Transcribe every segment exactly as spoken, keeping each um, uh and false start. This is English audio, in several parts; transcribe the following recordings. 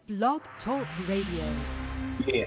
Blog Talk Radio. Yeah.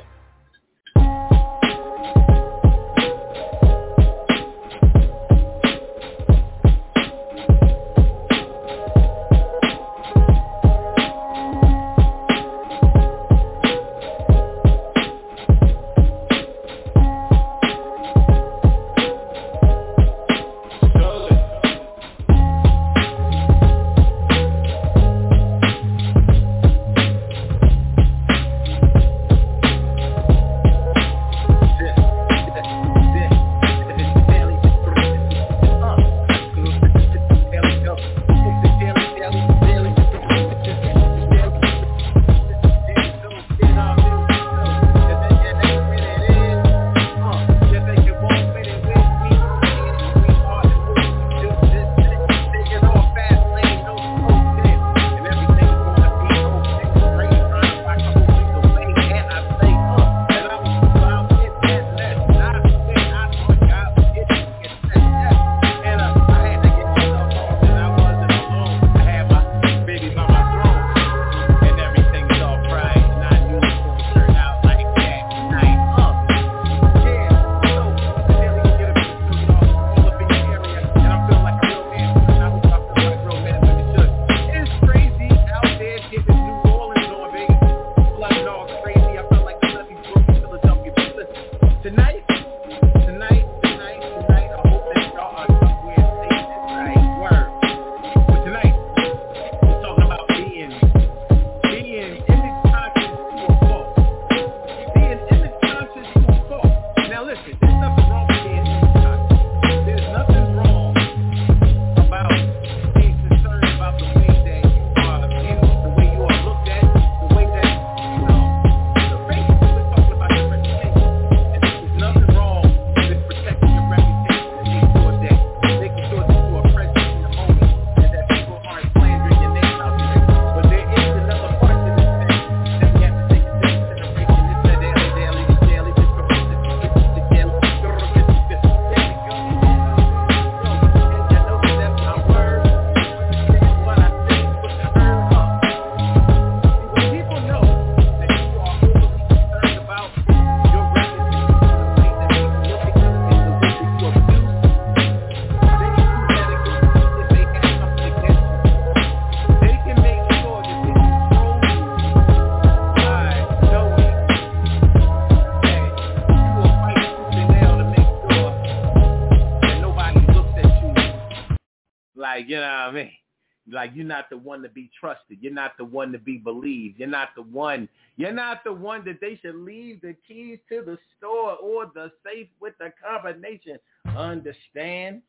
Like, you're not the one to be trusted. You're not the one to be believed. You're not the one. You're not the one that they should leave the keys to the store or the safe with the combination. Understand?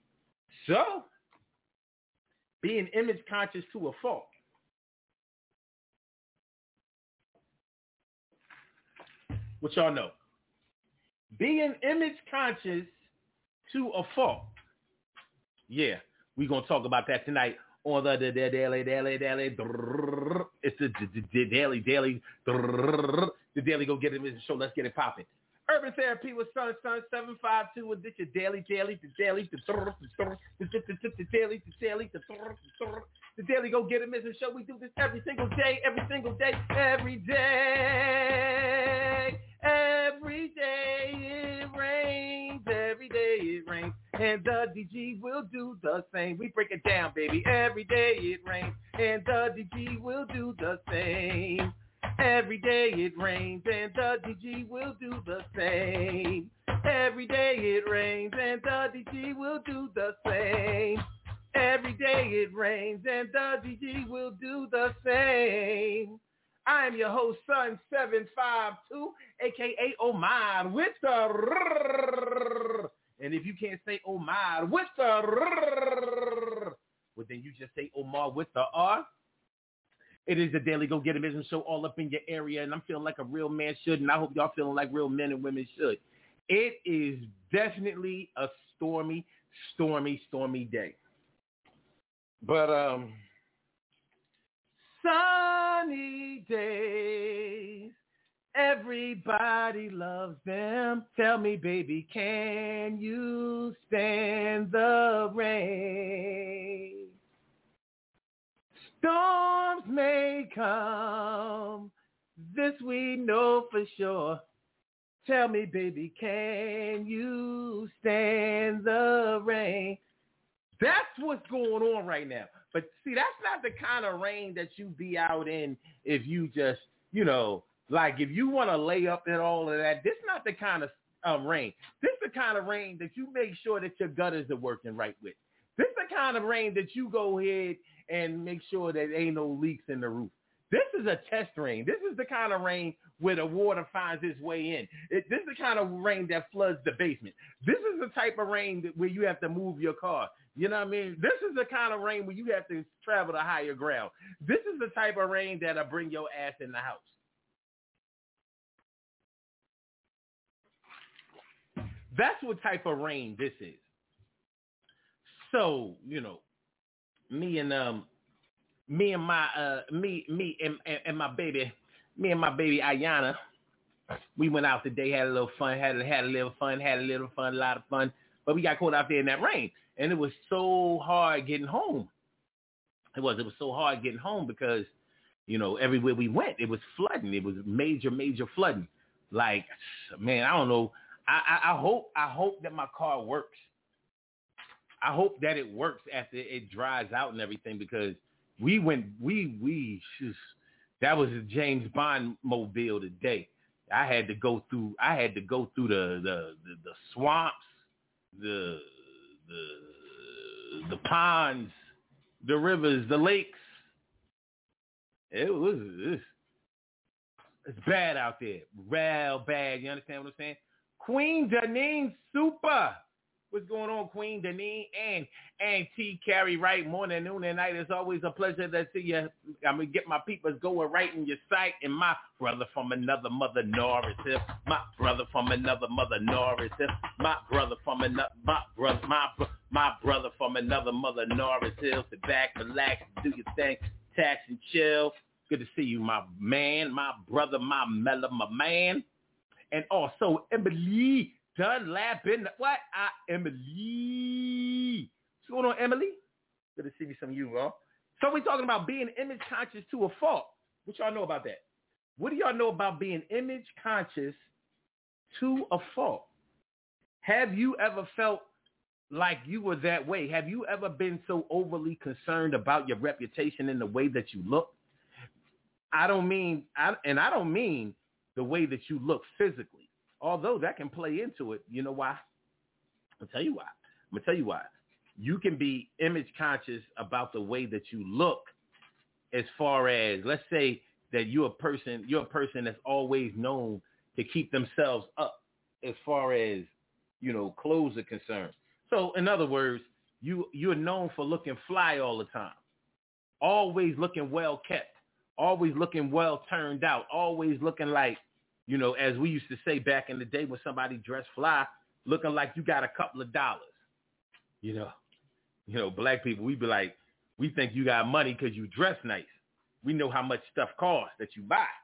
So, being image conscious to a fault. What y'all know? Being image conscious to a fault. Yeah, we're going to talk about that tonight. On the daily, daily, daily, it's the daily, daily, the daily go get it in the show. Let's get it popping. Urban Therapy with Sun Sun seven five two. With this your daily, daily, the daily, the daily, the daily, the daily go get it missing show. We do this every single day, every single day, every day, every day it rains, every day it rains. And the D G will do the same. We break it down, baby. Every day it rains, and the D G will do the same. Every day it rains, and the D G will do the same. Every day it rains, and the D G will do the same. Every day it rains, and the D G will do the same. I am your host, Sun seven five two, a k a. Omar, with the... And if you can't say Omar with the R, well, then you just say Omar with the R. It is the Daily Go Get It Business Show all up in your area, and I'm feeling like a real man should, and I hope y'all feeling like real men and women should. It is definitely a stormy, stormy, stormy day. But, um, sunny days. Everybody loves them. Tell me, baby, can you stand the rain? Storms may come This we know for sure. Tell me, baby, can you stand the rain? That's what's going on right now. But see, that's not the kind of rain that you be out in if you just, you know, like if you want to lay up and all of that. This not the kind of um, rain. This the kind of rain that you make sure that your gutters are working right with. This the kind of rain that you go ahead and make sure that ain't no leaks in the roof. This is a test rain. This is the kind of rain where the water finds its way in. It, this is the kind of rain that floods the basement. This is the type of rain that, where you have to move your car. You know what I mean? This is the kind of rain where you have to travel to higher ground. This is the type of rain that'll bring your ass in the house. That's what type of rain this is. So, you know, me and um, me and my uh, me me and, and, and my baby, me and my baby Ayana, we went out today, had a little fun, had had a little fun, had a little fun, a lot of fun, but we got caught out there in that rain, and it was so hard getting home. It was it was so hard getting home because, you know, everywhere we went, it was flooding. It was major, major flooding. Like, man, I don't know. I, I, I hope I hope that my car works. I hope that it works after it dries out and everything, because we went we we just, that was a James Bond mobile today. I had to go through I had to go through the the, the, the swamps, the the the ponds, the rivers, the lakes. It was it's, it's bad out there. Real bad. You understand what I'm saying? Queen Deneen Super. What's going on, Queen Deneen and and T Carrie Wright, morning, noon, and night. It's always a pleasure to see you. I'm gonna get my peoples going right in your sight. And my brother from another mother, Norris Hill. My brother from another mother, Norris Hill. My brother from another my brother my my brother from another mother, Norris Hill. Sit back, relax, do your thing, tax and chill. Good to see you, my man, my brother, my mellow, my man. And also Emily Dunlap in the, what? I, Emily. What's going on, Emily? Good to see you, some of you, bro. So we're talking about being image conscious to a fault. What y'all know about that? What do y'all know about being image conscious to a fault? Have you ever felt like you were that way? Have you ever been so overly concerned about your reputation and the way that you look? I don't mean, I, and I don't mean the way that you look physically, although that can play into it. You know why? I'll tell you why. I'm going to tell you why. You can be image conscious about the way that you look, as far as, let's say that you're a person, you're a person that's always known to keep themselves up as far as, you know, clothes are concerned. So in other words, you, you're known for looking fly all the time, always looking well kept, always looking well turned out, always looking like, you know, as we used to say back in the day when somebody dressed fly, looking like you got a couple of dollars. You know, you know, black people, we be like, we think you got money because you dress nice. We know how much stuff costs that you buy.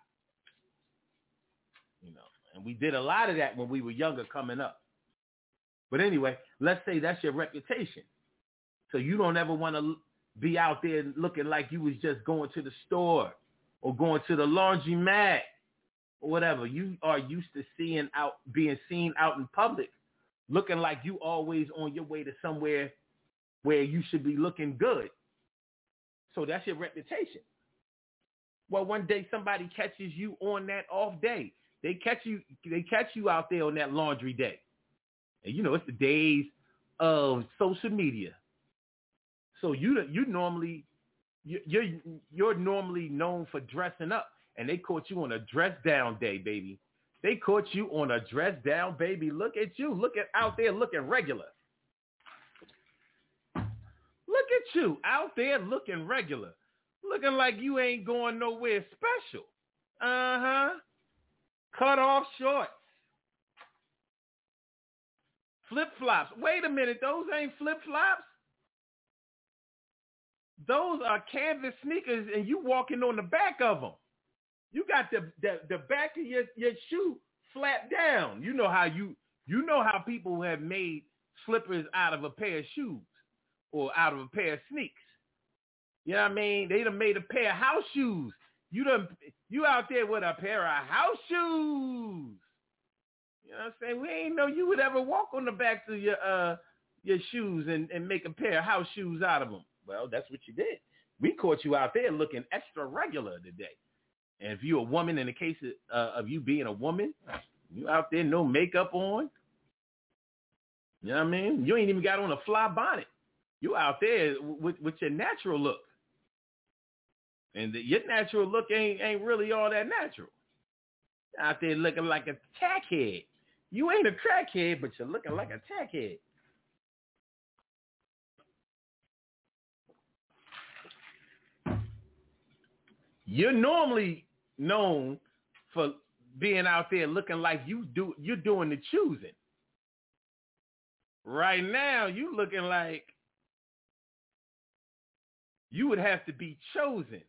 You know, and we did a lot of that when we were younger coming up. But anyway, let's say that's your reputation. So you don't ever want to be out there looking like you was just going to the store or going to the laundromat or whatever. You are used to seeing out, being seen out in public, looking like you always on your way to somewhere where you should be looking good. So that's your reputation. Well, one day somebody catches you on that off day. They catch you, they catch you out there on that laundry day. And you know, it's the days of social media. So you you normally you're you're normally known for dressing up, and they caught you on a dress down day, baby. They caught you on a dress down, baby. Look at you, look at out there looking regular. Look at you out there looking regular, looking like you ain't going nowhere special. Uh huh. Cut off shorts, flip flops. Wait a minute, those ain't flip flops. Those are canvas sneakers, and you walking on the back of them. You got the, the, the back of your, your shoe flat down. You know how you you know how people have made slippers out of a pair of shoes or out of a pair of sneaks. You know what I mean? They done made a pair of house shoes You done, you out there with a pair of house shoes. You know what I'm saying? We ain't know you would ever walk on the backs of your uh your shoes and, and make a pair of house shoes out of them. Well, that's what you did. We caught you out there looking extra regular today. And if you're a woman, in the case of, uh, of you being a woman, you out there no makeup on. You know what I mean? You ain't even got on a fly bonnet. You out there with, with your natural look. And the, your natural look ain't ain't really all that natural. Out there looking like a tackhead. You ain't a crackhead, but you're looking like a tackhead. You're normally known for being out there looking like you do. You're doing the choosing. Right now, you looking like you would have to be chosen.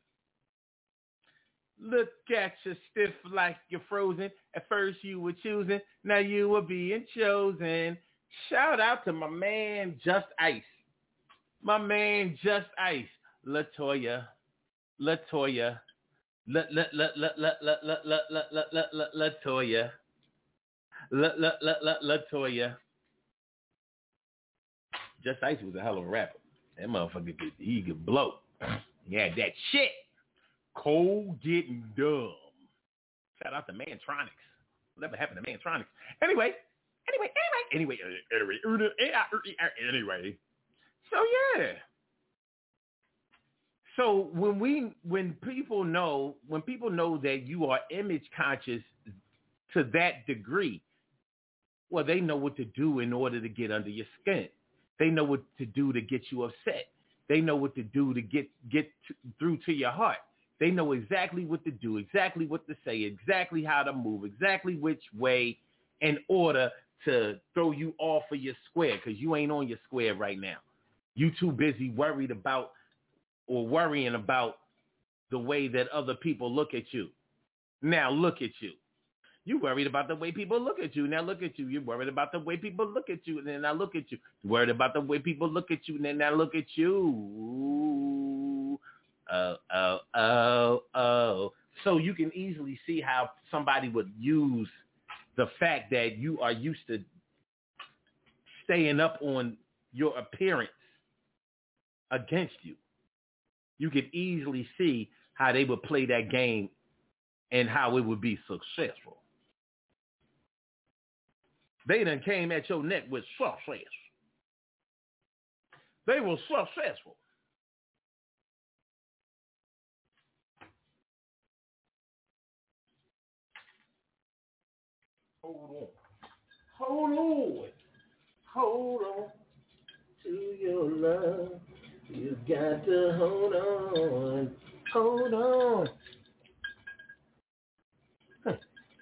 Look at you stiff like you're frozen. At first you were choosing, now you were being chosen. Shout out to my man Just Ice. My man Just Ice. LaToya. LaToya. La la la la la la la la la la la la LaToya. La la la la LaToya. Just Ice was a hell of a rapper. That motherfucker could he could blow. He had that shit. Cold getting dumb. Shout out to Mantronics. Whatever happened to Mantronics? Anyway, anyway, anyway, anyway, anyway, anyway. So yeah. So when we, when people know, when people know that you are image conscious to that degree, well, they know what to do in order to get under your skin. They know what to do to get you upset. They know what to do to get get to, through to your heart. They know exactly what to do, exactly what to say, exactly how to move, exactly which way in order to throw you off of your square, because you ain't on your square right now. You too busy worried about or worrying about the way that other people look at you. Now look at you. You worried about the way people look at you. Now look at you. You're worried about the way people look at you. And then now look at you. You're worried about the way people look at you. And then now look at you. Oh, oh, oh, oh. So you can easily see how somebody would use the fact that you are used to staying up on your appearance against you. You could easily see how they would play that game and how it would be successful. They done came at your neck with success. They were successful. Hold on. Hold on. Hold on to your love. You got to hold on. Hold on. Huh.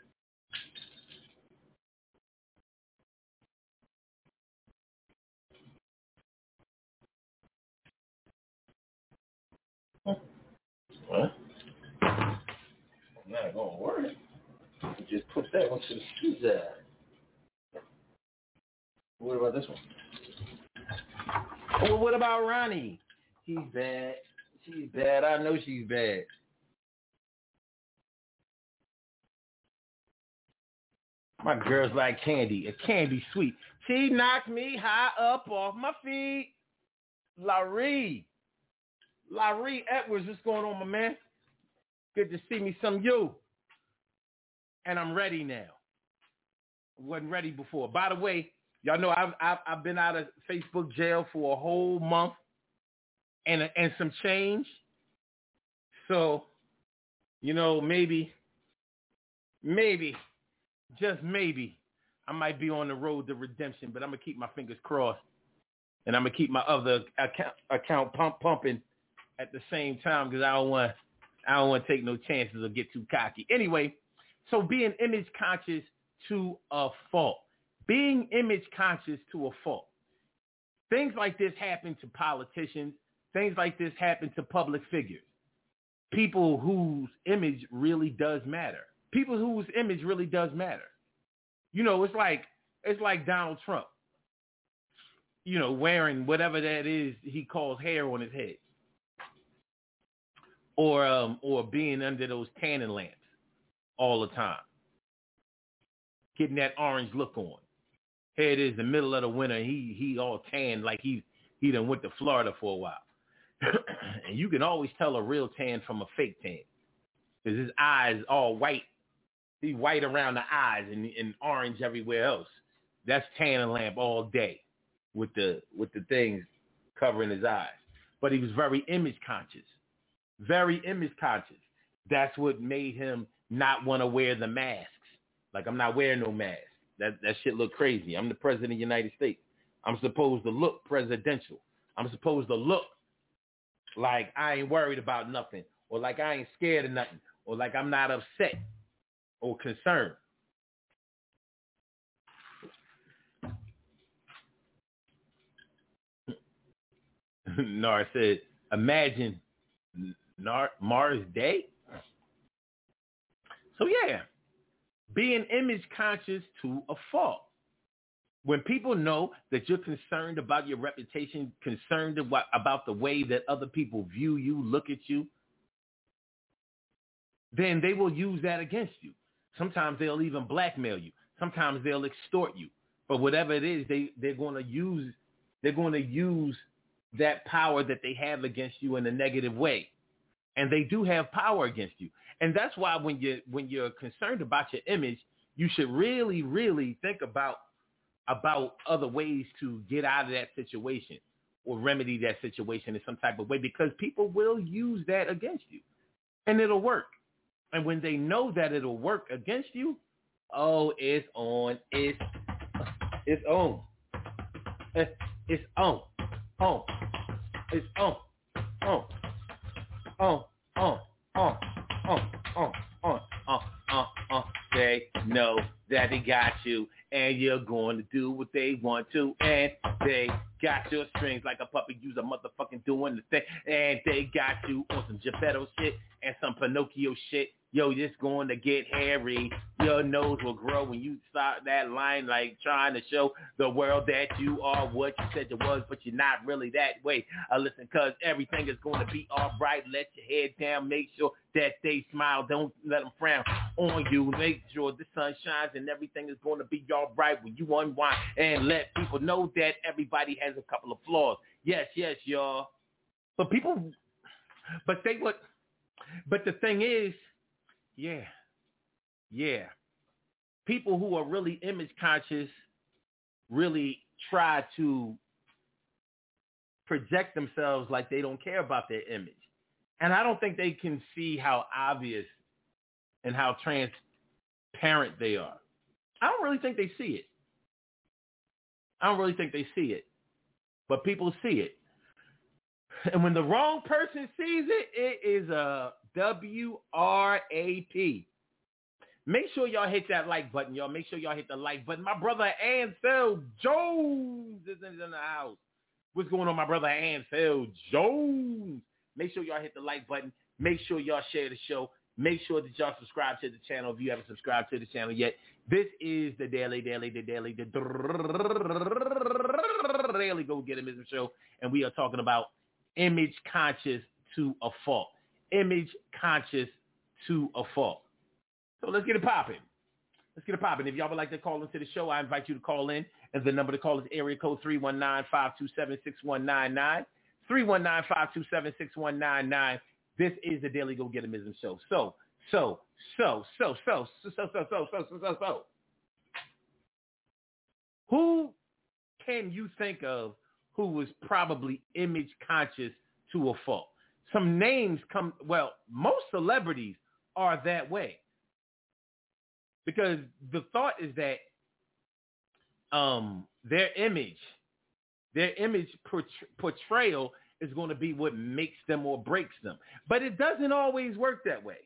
Huh? Not gonna work. Just put that one to the side. What about this one? Well, what about Ronnie? He's bad. She's bad. I know she's bad. My girl's like candy. A candy sweet. She knocked me high up off my feet. Larry. Larry Edwards, what's going on, my man? Good to see me some you. And I'm ready now. Wasn't ready before. By the way, y'all know I've, I've I've been out of Facebook jail for a whole month and and some change. So, you know, maybe, maybe, just maybe, I might be on the road to redemption. But I'm gonna keep my fingers crossed, and I'm gonna keep my other account account pump pumping at the same time because I don't want I don't want to take no chances or get too cocky. Anyway, so being image conscious to a fault. Being image conscious to a fault. Things like this happen to politicians. Things like this happen to public figures. People whose image really does matter. People whose image really does matter. You know, it's like it's like Donald Trump, you know, wearing whatever that is he calls hair on his head. or um, or being under those tanning lamps all the time, getting that orange look on. Here it is, the middle of the winter. He he all tan like he he done went to Florida for a while. And you can always tell a real tan from a fake tan because his eyes all white. He's white around the eyes and, and orange everywhere else. That's tanning lamp all day with the with the things covering his eyes. But he was very image conscious, very image conscious. That's what made him not want to wear the masks. Like, I'm not wearing no mask. That that shit look crazy. I'm the president of the United States. I'm supposed to look presidential. I'm supposed to look like I ain't worried about nothing, or like I ain't scared of nothing, or like I'm not upset or concerned. Nar said, imagine Nar- Mars Day. So yeah, being image conscious to a fault. When people know that you're concerned about your reputation, concerned about, about the way that other people view you, look at you, then they will use that against you. Sometimes they'll even blackmail you. Sometimes they'll extort you. But whatever it is, they, they're going to use they're going to use that power that they have against you in a negative way. And they do have power against you. And that's why when you when you're concerned about your image, you should really, really think about about other ways to get out of that situation or remedy that situation in some type of way, because people will use that against you and it'll work. And when they know that it'll work against you, oh, it's on. It's it's on. It's on. On. It's on. On. On. On. On. On. On. On. On. On. On. They know that they got you, and you're going to do what they want to, and they got your strings like a puppy. Use a motherfucking doing the thing, and they got you on some Geppetto shit and some Pinocchio shit. Yo, it's going to get hairy. Your nose will grow when you start that line, like trying to show the world that you are what you said you was, but you're not really that way. Uh, listen, cause everything is going to be all right. Let your head down. Make sure that they smile. Don't let them frown on you. Make sure the sun shines and everything is going to be all right when you unwind, and let people know that everybody has a couple of flaws. Yes, yes, y'all. But people, but they would, but the thing is, yeah, yeah. People who are really image conscious really try to project themselves like they don't care about their image. And I don't think they can see how obvious and how transparent they are. I don't really think they see it. I don't really think they see it. But people see it. And when the wrong person sees it, it is a W R A P. Make sure y'all hit that like button, y'all. Make sure y'all hit the like button. My brother Ansel Jones is in the house. What's going on, my brother Ansel Jones? Make sure y'all hit the like button. Make sure y'all share the show. Make sure that y'all subscribe to the channel if you haven't subscribed to the channel yet. This is the Daily, Daily, the Daily, the Daily Go Get Him Show, and we are talking about image conscious to a fault. Image conscious to a fault. So let's get it popping. Let's get it popping. If y'all would like to call into the show, I invite you to call in. And the number to call is area code three one nine, five two seven, six one nine nine. three one nine, five two seven, six one nine nine. This is the Daily Go Get Him Show. So, so, so, so, so, so, so, so, so, so, so, so, so. Who can you think of who was probably image conscious to a fault? Some names come, well, most celebrities are that way. Because the thought is that um, their image, their image portrayal is going to be what makes them or breaks them. But it doesn't always work that way.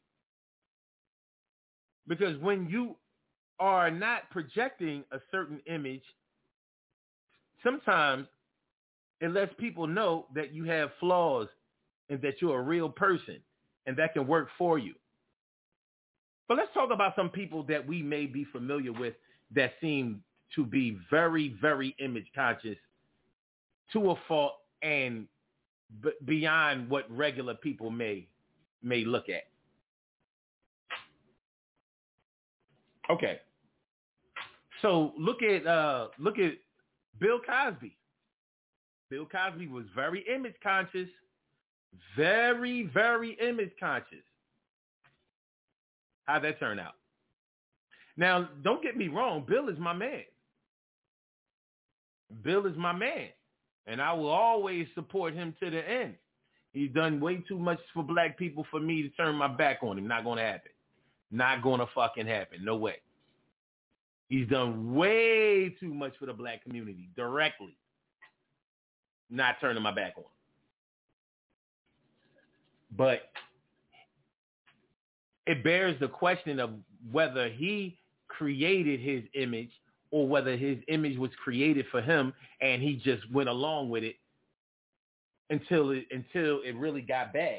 Because when you are not projecting a certain image, sometimes it lets people know that you have flaws and that you're a real person, and that can work for you. But let's talk about some people that we may be familiar with that seem to be very, very image conscious to a fault and b- beyond what regular people may may look at. Okay. So look at uh, look at Bill Cosby. Bill Cosby was very image conscious, very, very image conscious. How'd that turn out? Now, don't get me wrong. Bill is my man. Bill is my man. And I will always support him to the end. He's done way too much for black people for me to turn my back on him. Not going to happen. Not going to fucking happen. No way. He's done way too much for the black community directly. Not turning my back on him. But it bears the question of whether he created his image or whether his image was created for him and he just went along with it until it until it really got bad.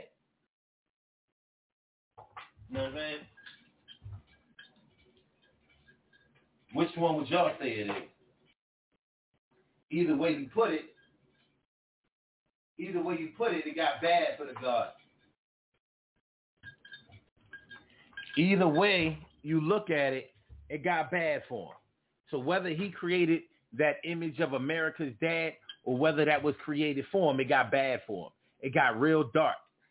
You know what I'm saying? Which one would y'all say it is? Either way you put it, either way you put it, it got bad for the God. Either way you look at it, it got bad for him. So whether he created that image of America's dad or whether that was created for him, it got bad for him. It got real dark.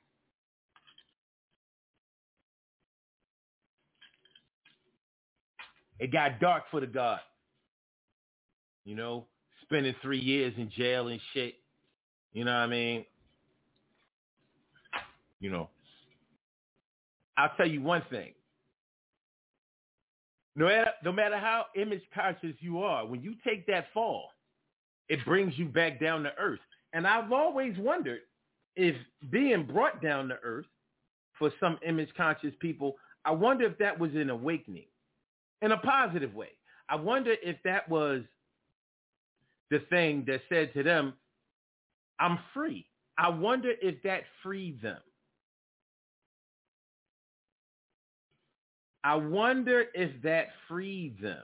It got dark for the God. You know, spending three years in jail and shit. You know what I mean? You know, I'll tell you one thing. No matter, no matter how image conscious you are, when you take that fall, it brings you back down to earth. And I've always wondered if being brought down to earth for some image conscious people, I wonder if that was an awakening in a positive way. I wonder if that was the thing that said to them, I'm free. I wonder if that freed them. I wonder if that freed them.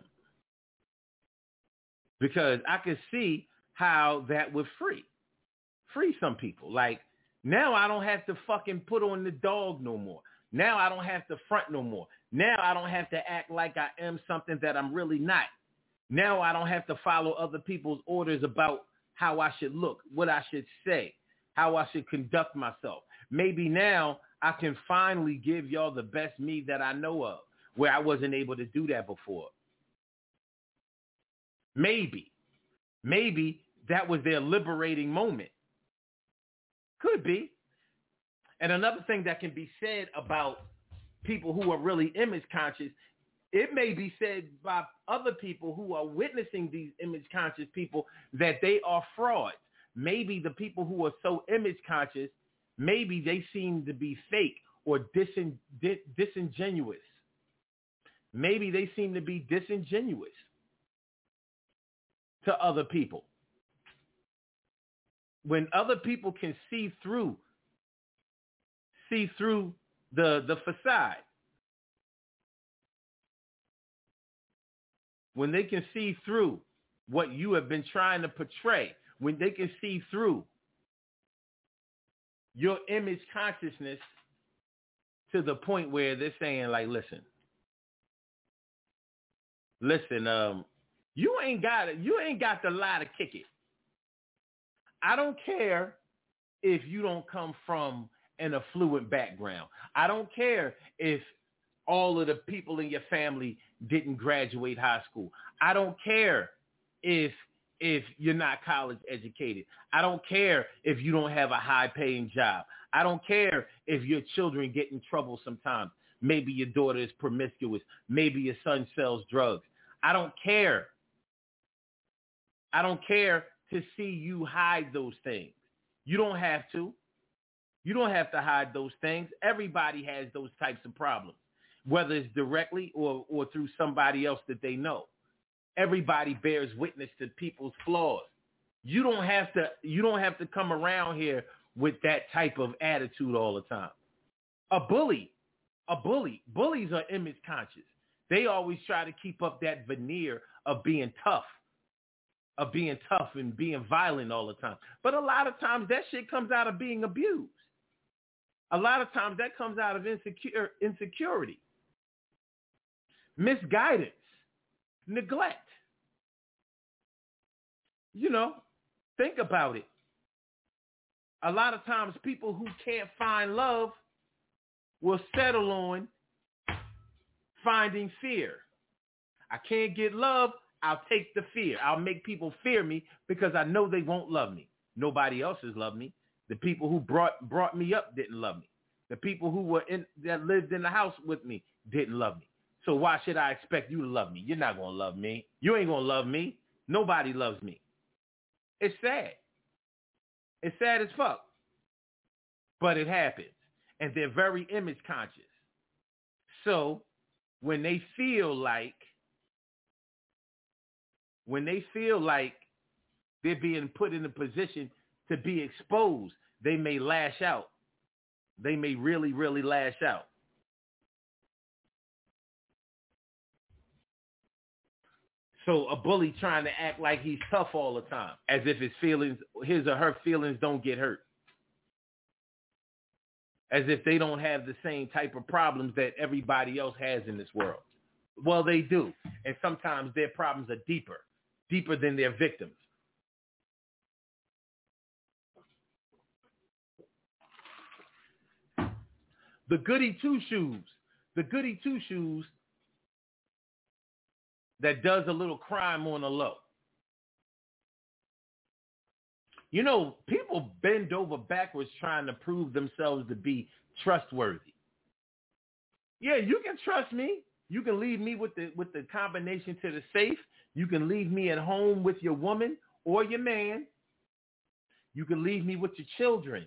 Because I could see how that would free. Free some people. Like, now I don't have to fucking put on the dog no more. Now I don't have to front no more. Now I don't have to act like I am something that I'm really not. Now I don't have to follow other people's orders about how I should look, what I should say, how I should conduct myself. Maybe now I can finally give y'all the best me that I know of, where I wasn't able to do that before. Maybe. Maybe that was their liberating moment. Could be. And another thing that can be said about people who are really image conscious, it may be said by other people who are witnessing these image conscious people that they are frauds. Maybe the people who are so image conscious, maybe they seem to be fake or disin- di- disingenuous. Maybe they seem to be disingenuous to other people. When other people can see through, see through the, the facade, when they can see through what you have been trying to portray, when they can see through your image consciousness to the point where they're saying, like, listen, listen, um, you ain't got it. You ain't got the lie to kick it. I don't care if you don't come from an affluent background. I don't care if all of the people in your family didn't graduate high school. I don't care if if you're not college educated. I don't care if you don't have a high-paying job. I don't care if your children get in trouble sometimes. Maybe your daughter is promiscuous. Maybe your son sells drugs. I don't care. I don't care to see you hide those things. You don't have to. You don't have to hide those things. Everybody has those types of problems, whether it's directly or, or through somebody else that they know. Everybody bears witness to people's flaws. You don't have to, you don't have to come around here with that type of attitude all the time. A bully, a bully, bullies are image conscious. They always try to keep up that veneer of being tough, of being tough and being violent all the time. But a lot of times that shit comes out of being abused. A lot of times that comes out of insecure insecurity, misguidance, neglect. You know, think about it. A lot of times people who can't find love will settle on finding fear. I can't get love, I'll take the fear. I'll make people fear me because I know they won't love me. Nobody else has loved me. The people who brought brought me up didn't love me. The people who were in that lived in the house with me didn't love me. So why should I expect you to love me? You're not going to love me. You ain't going to love me. Nobody loves me. It's sad. It's sad as fuck. But it happens. And they're very image conscious. So when they feel like, when they feel like they're being put in a position to be exposed, they may lash out. They may really, really lash out. So a bully trying to act like he's tough all the time, as if his feelings, his or her feelings don't get hurt. As if they don't have the same type of problems that everybody else has in this world. Well, they do. And sometimes their problems are deeper, deeper than their victims. The goody two-shoes, the goody two-shoes that does a little crime on the low. You know, people bend over backwards trying to prove themselves to be trustworthy. Yeah, you can trust me. You can leave me with the with the combination to the safe. You can leave me at home with your woman or your man. You can leave me with your children.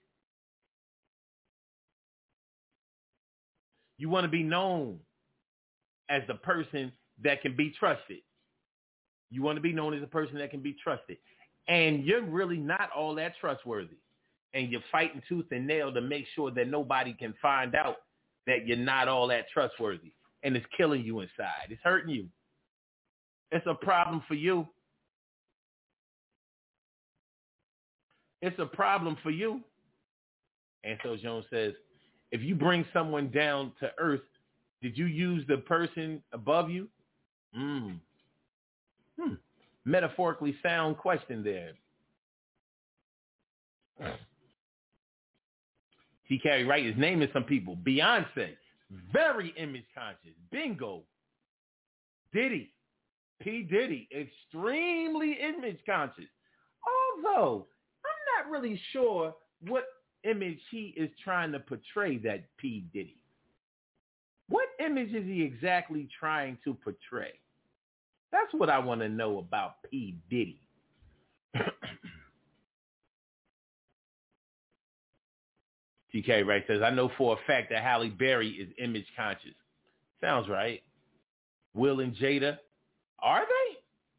You want to be known as the person that can be trusted. You want to be known as a person that can be trusted. And you're really not all that trustworthy. And you're fighting tooth and nail to make sure that nobody can find out that you're not all that trustworthy. And it's killing you inside. It's hurting you. It's a problem for you. It's a problem for you. And so Jones says, if you bring someone down to earth, did you use the person above you? Mm. Hmm. Metaphorically sound question there. T. Carey Wright is naming some people. Beyonce, very image conscious. Bingo. Diddy, P. Diddy, extremely image conscious. Although, I'm not really sure what image he is trying to portray, that P. Diddy. What image is he exactly trying to portray? That's what I want to know about P. Diddy. T K Wright says, I know for a fact that Halle Berry is image conscious. Sounds right. Will and Jada, are they?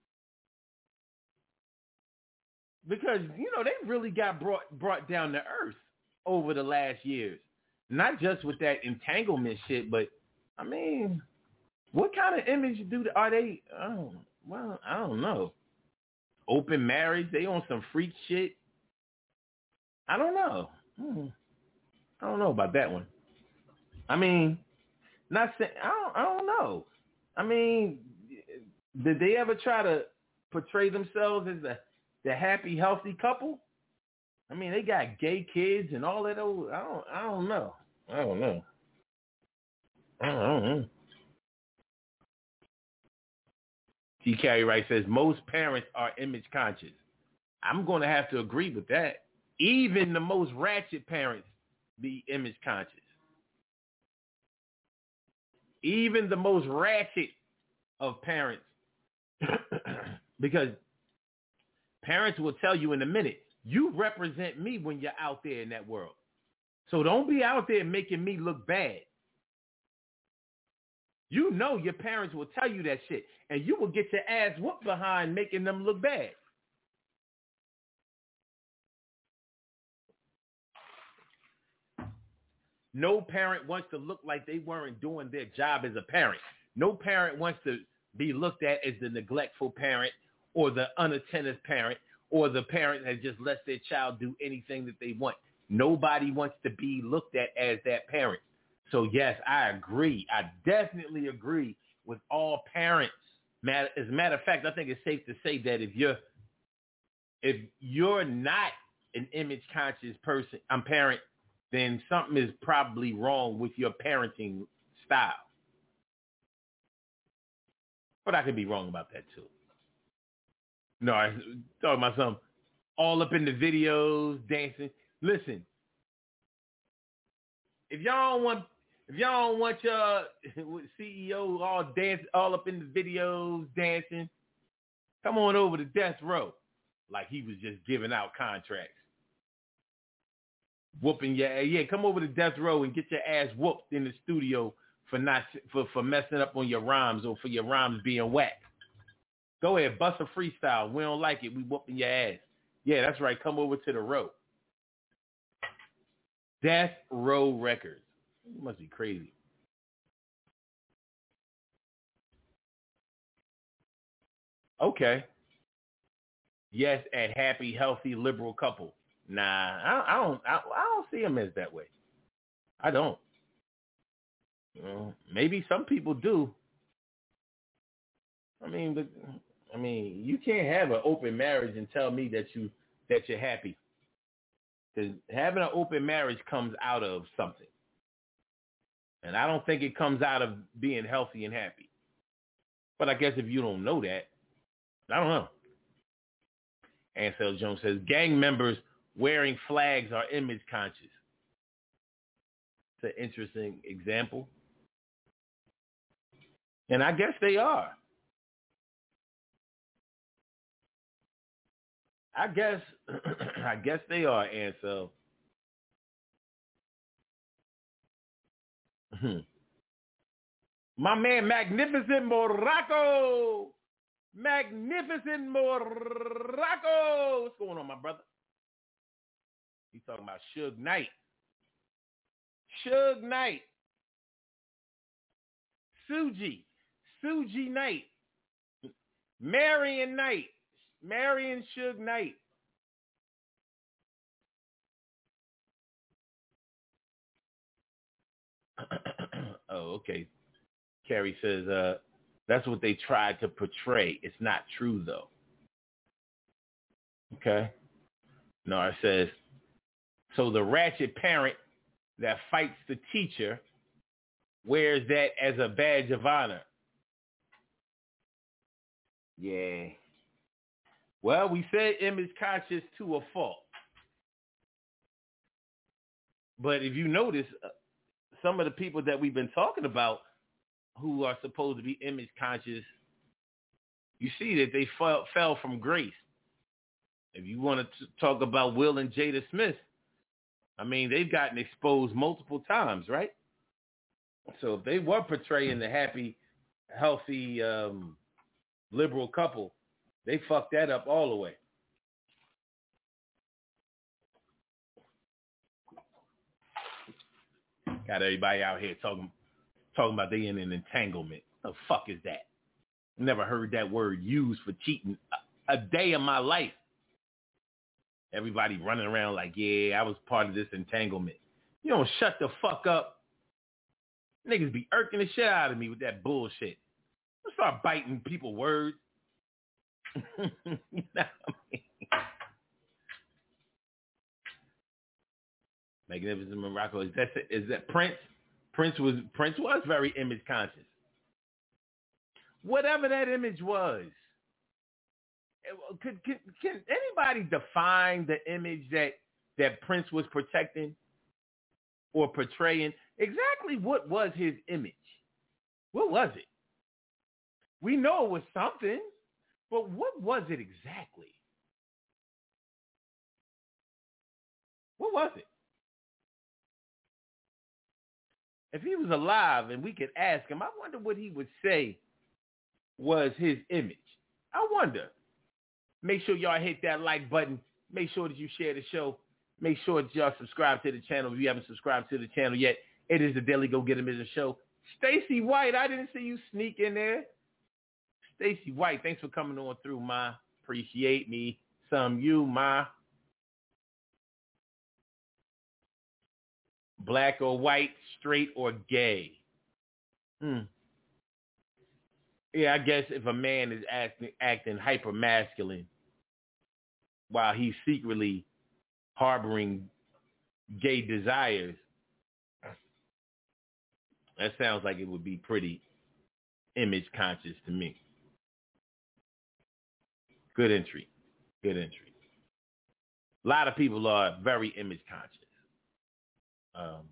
Because, you know, they really got brought brought down to earth over the last years. Not just with that entanglement shit, but, I mean, what kind of image do are they? Oh, well, I don't know. Open marriage? They on some freak shit? I don't know. Hmm. I don't know about that one. I mean, not saying I don't. I don't know. I mean, did they ever try to portray themselves as the the happy, healthy couple? I mean, they got gay kids and all that. Old, I don't. I don't know. I don't know. I don't know. T. Carey Wright says most parents are image conscious. I'm going to have to agree with that. Even the most ratchet parents be image conscious. Even the most ratchet of parents, because parents will tell you in a minute, you represent me when you're out there in that world. So don't be out there making me look bad. You know your parents will tell you that shit, and you will get your ass whooped behind making them look bad. No parent wants to look like they weren't doing their job as a parent. No parent wants to be looked at as the neglectful parent or the unattentive parent or the parent that just lets their child do anything that they want. Nobody wants to be looked at as that parent. So, yes, I agree. I definitely agree with all parents. As a matter of fact, I think it's safe to say that if you're if you're not an image-conscious person, I'm parent, then something is probably wrong with your parenting style. But I could be wrong about that, too. No, I talking about something all up in the videos, dancing. Listen, if y'all don't want, if y'all don't want your C E O all dance, all up in the videos, dancing, come on over to Death Row, like he was just giving out contracts, whooping your yeah. Come over to Death Row and get your ass whooped in the studio for not for for messing up on your rhymes or for your rhymes being whack. Go ahead, bust a freestyle. We don't like it. We whooping your ass. Yeah, that's right. Come over to the row. Death Row Records. You must be crazy. Okay. Yes, at happy, healthy, liberal couple. Nah, I, I don't. I, I don't see them as that way. I don't. You know, maybe some people do. I mean, but, I mean, you can't have an open marriage and tell me that you that you're happy. Because having an open marriage comes out of something. And I don't think it comes out of being healthy and happy. But I guess if you don't know that, I don't know. Ansel Jones says, gang members wearing flags are image conscious. It's an interesting example. And I guess they are. I guess I guess they are, Ansel. My man, Magnificent Morocco. Magnificent Morocco. What's going on, my brother? He's talking about Suge Knight. Suge Knight. Suji. Suji Knight. Marion Knight. Marion Suge Knight. Oh, okay. Carrie says, uh, that's what they tried to portray. It's not true, though. Okay. Nora says, so the ratchet parent that fights the teacher wears that as a badge of honor. Yeah. Well, we said image conscious to a fault. But if you notice, uh, some of the people that we've been talking about who are supposed to be image conscious, you see that they fell, fell from grace. If you want to talk about Will and Jada Smith, I mean, they've gotten exposed multiple times, right? So if they were portraying the happy, healthy, um, liberal couple, they fucked that up all the way. Got everybody out here talking talking about they in an entanglement. The fuck is that? Never heard that word used for cheating a, a day of my life. Everybody running around like, yeah, I was part of this entanglement. You don't shut the fuck up. Niggas be irking the shit out of me with that bullshit. Let's start biting people words. You know what I mean? Magnificent Morocco. Is that is that Prince? Prince was Prince was very image conscious. Whatever that image was, could, can, can anybody define the image that that Prince was protecting or portraying? Exactly what was his image? What was it? We know it was something, but what was it exactly? What was it? If he was alive and we could ask him, I wonder what he would say was his image. I wonder. Make sure y'all hit that like button. Make sure that you share the show. Make sure that y'all subscribe to the channel if you haven't subscribed to the channel yet. It is the Daily Go Get 'Em Business Show. Stacey White, I didn't see you sneak in there. Stacey White, thanks for coming on through, ma. Appreciate me some you, ma. black or white, straight or gay. Hmm. Yeah, I guess if a man is acting, acting hyper masculine while he's secretly harboring gay desires, that sounds like it would be pretty image conscious to me. Good entry. Good entry. A lot of people are very image conscious. Um,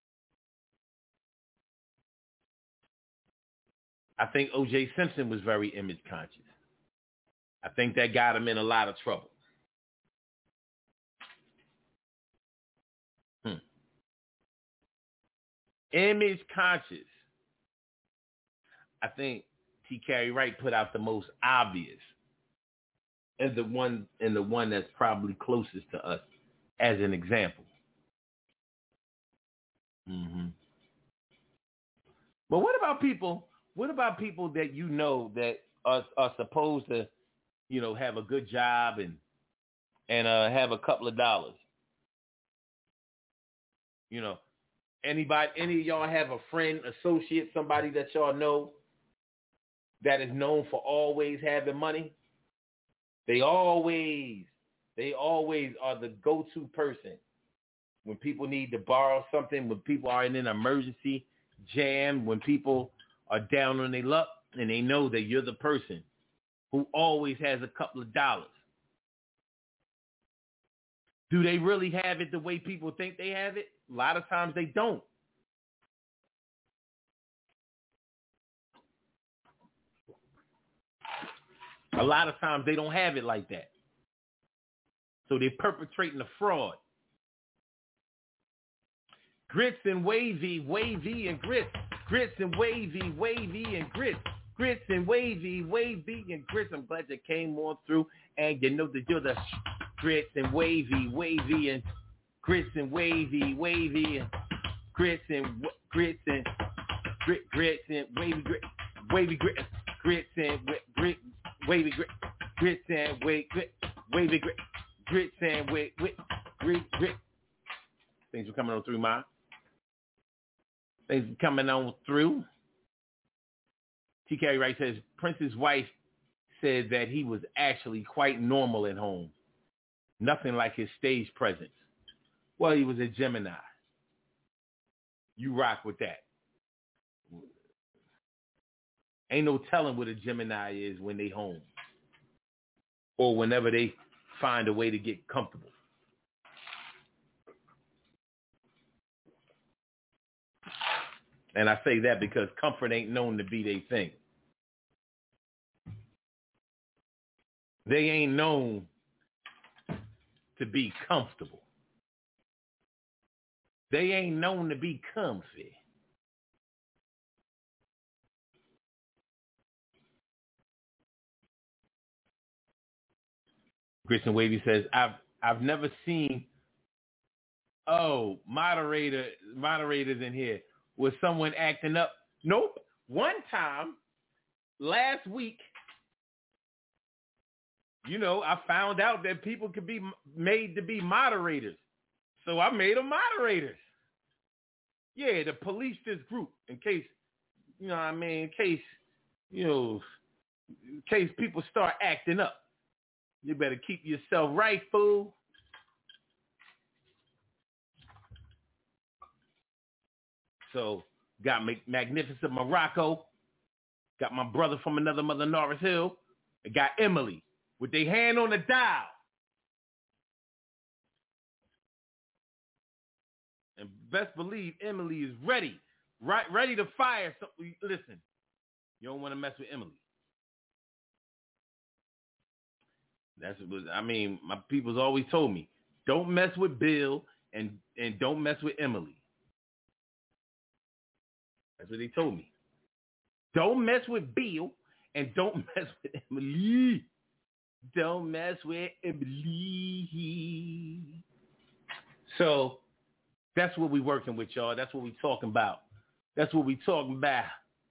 I think O J Simpson was very image conscious. I think that got him in a lot of trouble. Hmm. Image conscious. I think T. Carey Wright put out the most obvious and the one and the one that's probably closest to us as an example. Mm-hmm. But what about people? What about people that you know that are, are supposed to, you know, have a good job and and uh, have a couple of dollars? You know, anybody, any of y'all have a friend, associate, somebody that y'all know that is known for always having money? They always, they always are the go-to person when people need to borrow something, when people are in an emergency jam, when people are down on their luck, and they know that you're the person who always has a couple of dollars. Do they really have it the way people think they have it? A lot of times they don't. A lot of times they don't have it like that. So they're perpetrating a fraud. Grits and wavy, wavy and grits. Grits and wavy, wavy and grits. Grits and wavy, wavy and grits. I'm glad you came on through and you know that you're the grits and wavy, wavy and grits and wavy, wavy and grits and grits and grit, grits and wavy grit, wavy grit, grits and grit, wavy grit, grits and wavy grit, wavy grit, grits and wavy grit, grit, grit. Things are coming on through, Ma. Things are coming on through. T. Carey Wright says Prince's wife said that he was actually quite normal at home. Nothing like his stage presence. Well, he was a Gemini. You rock with that. Ain't no telling what a Gemini is when they home or whenever they find a way to get comfortable. And I say that because comfort ain't known to be their thing. They ain't known to be comfortable. They ain't known to be comfy. Christian Wavy says, I've I've never seen oh moderator moderators in here. Was someone acting up? Nope. One time last week, you know, I found out that people could be made to be moderators. So I made them moderators. Yeah, to police this group in case, you know what I mean, in case, you know, in case people start acting up. You better keep yourself right, fool. So, got Magnificent Morocco. Got my brother from another mother, Norris Hill. I got Emily with their hand on the dial. And best believe Emily is ready. Right, ready to fire. So, listen, you don't want to mess with Emily. That's what I mean. My people's always told me, don't mess with Bill and, and don't mess with Emily. That's what they told me. Don't mess with Bill and don't mess with Emily. Don't mess with Emily. So that's what we working with, y'all. That's what we talking about. That's what we talking about.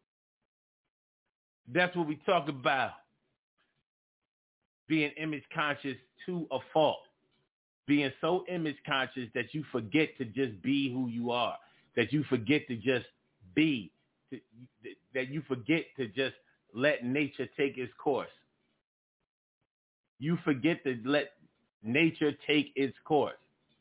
That's what we talking about. Being image conscious to a fault. being so image conscious that you forget to just be who you are, that you forget to just be, to, that you forget to just let nature take its course. You forget to let nature take its course.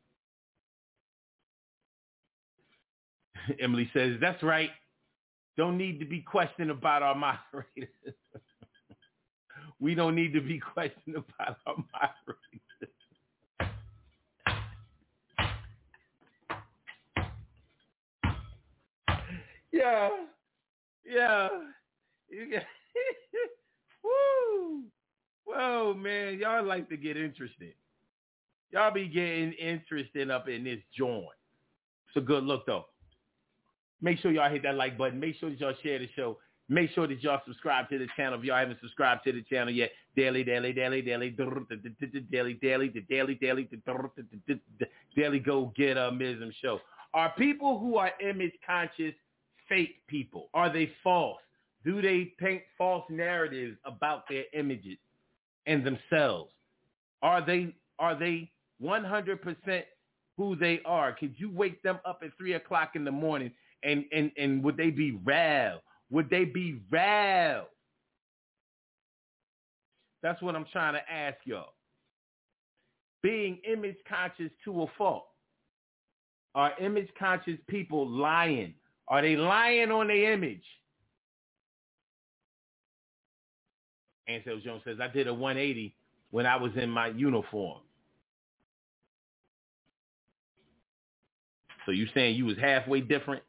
Emily says, that's right. Don't need to be questioned about our moderators. We don't need to be questioned about our moderators. Yeah. Yeah. You get Woo. Whoa, man. Y'all like to get interested. Y'all be getting interested up in this joint. It's a good look, though. Make sure y'all hit that like button. Make sure that y'all share the show. Make sure that y'all subscribe to the channel if y'all haven't subscribed to the channel yet. Daily, daily, daily, daily, daily, daily, daily, the daily, daily, the daily go get a Mism show. Are people who are image conscious fake people? Are they false? Do they paint false narratives about their images and themselves? Are they are they one hundred percent who they are? Could you wake them up at three o'clock in the morning and and and would they be real? Would they be real? That's what I'm trying to ask y'all. Being image conscious to a fault. Are image conscious people lying? Are they lying on their image? Ansel Jones says, I did a one eighty when I was in my uniform. So you saying you was halfway different?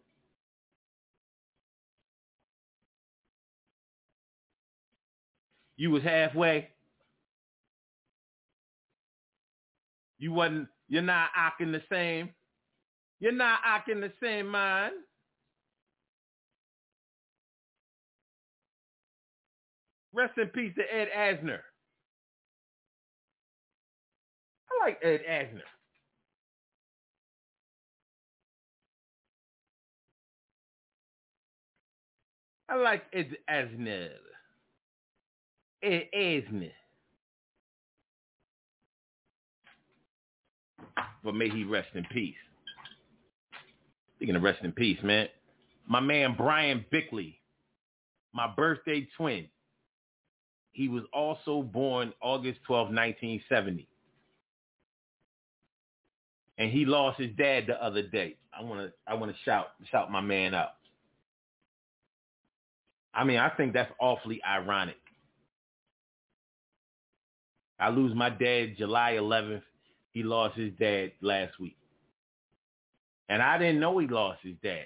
You was halfway? You wasn't, you're not acting the same? You're not acting the same mind? Rest in peace to Ed Asner. I like Ed Asner. I like Ed Asner. Ed Asner. But may he rest in peace. Speaking of rest in peace, man. My man Brian Bickley, my birthday twin. He was also born August twelfth, nineteen seventy. And he lost his dad the other day. I want to I want to shout shout my man out. I mean, I think that's awfully ironic. I lose my dad July eleventh. He lost his dad last week. And I didn't know he lost his dad.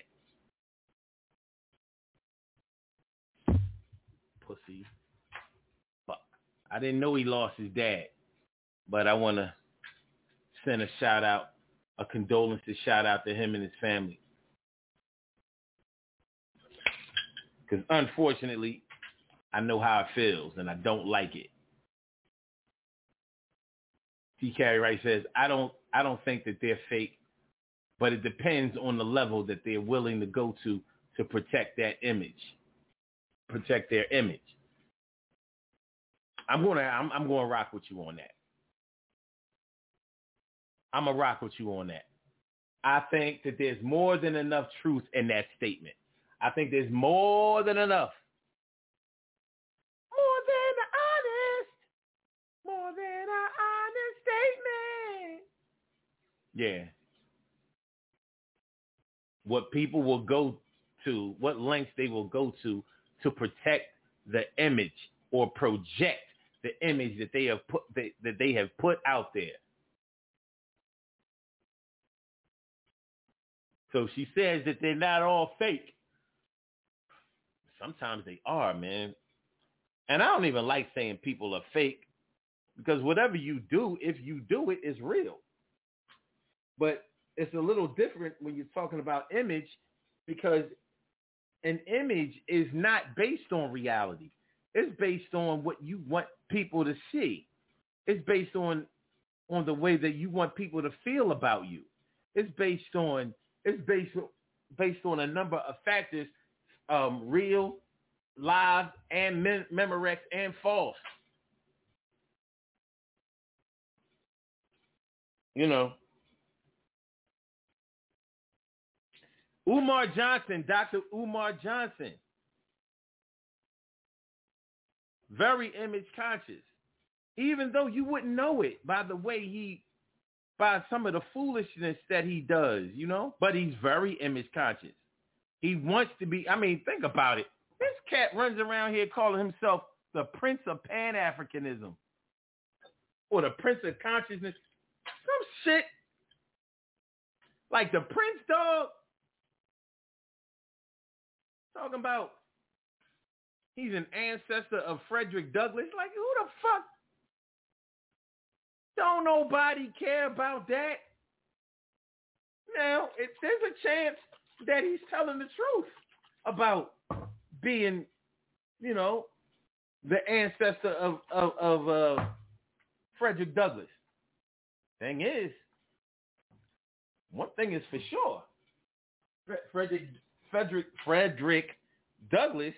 Pussy. Fuck. I didn't know he lost his dad. But I want to send a shout out, a condolences shout out to him and his family. Because unfortunately, I know how it feels and I don't like it. T. Carey Wright says, I don't I don't think that they're fake, but it depends on the level that they're willing to go to to protect that image, protect their image. I'm gonna I'm, I'm gonna rock with you on that. I'm gonna rock with you on that. I think that there's more than enough truth in that statement. I think there's more than enough. More than honest. More than an honest statement. Yeah. What people will go to, what lengths they will go to to protect the image or project the image that they have put that, that they have put out there. So she says that they're not all fake. Sometimes they are, man. And I don't even like saying people are fake because whatever you do, if you do it, is real. But it's a little different when you're talking about image because an image is not based on reality. It's based on what you want people to see. It's based on on the way that you want people to feel about you. It's based on it's based based on a number of factors, um, real, live, and mem- Memorex and false. You know, Umar Johnson, Doctor Umar Johnson, very image conscious, even though you wouldn't know it by the way he, by some of the foolishness that he does, you know, but he's very image conscious. He wants to be, I mean, think about it. This cat runs around here calling himself the Prince of Pan-Africanism or the Prince of Consciousness. Some shit. Like the Prince, dog. Talking about he's an ancestor of Frederick Douglass. Like, who the fuck? Don't nobody care about that. Now, it, there's a chance that he's telling the truth about being, you know, the ancestor of, of, of uh, Frederick Douglass. Thing is, one thing is for sure. Frederick, Frederick, Frederick Douglass,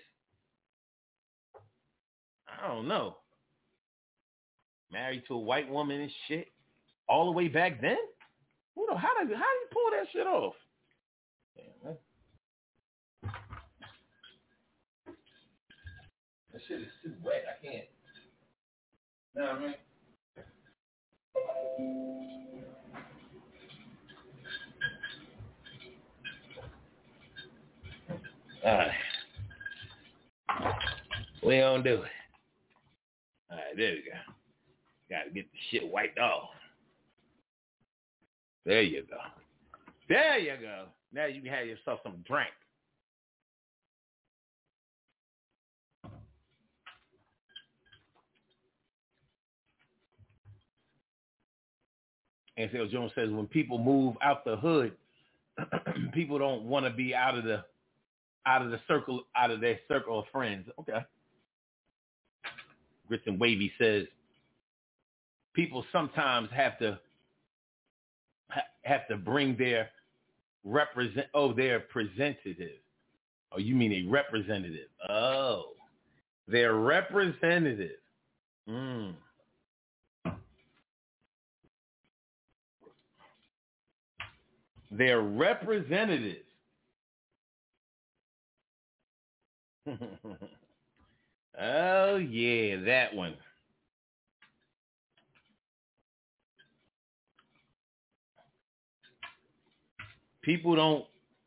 I don't know, married to a white woman and shit all the way back then? Who know, how did how did he pull that shit off? Damn, that, that shit is too wet. I can't. You know what I mean? All right. We gonna do it. All right, there we go. Gotta get the shit wiped off. There you go. There you go. Now you can have yourself some drink. Ansel Jones says when people move out the hood, people don't want to be out of the out of the circle, out of their circle of friends. Okay. Grits and Wavy says people sometimes have to ha- have to bring their represent. Oh, their representative. Oh, you mean a representative? Oh, their representative. Hmm. Their representatives. Oh, yeah, that one. People don't,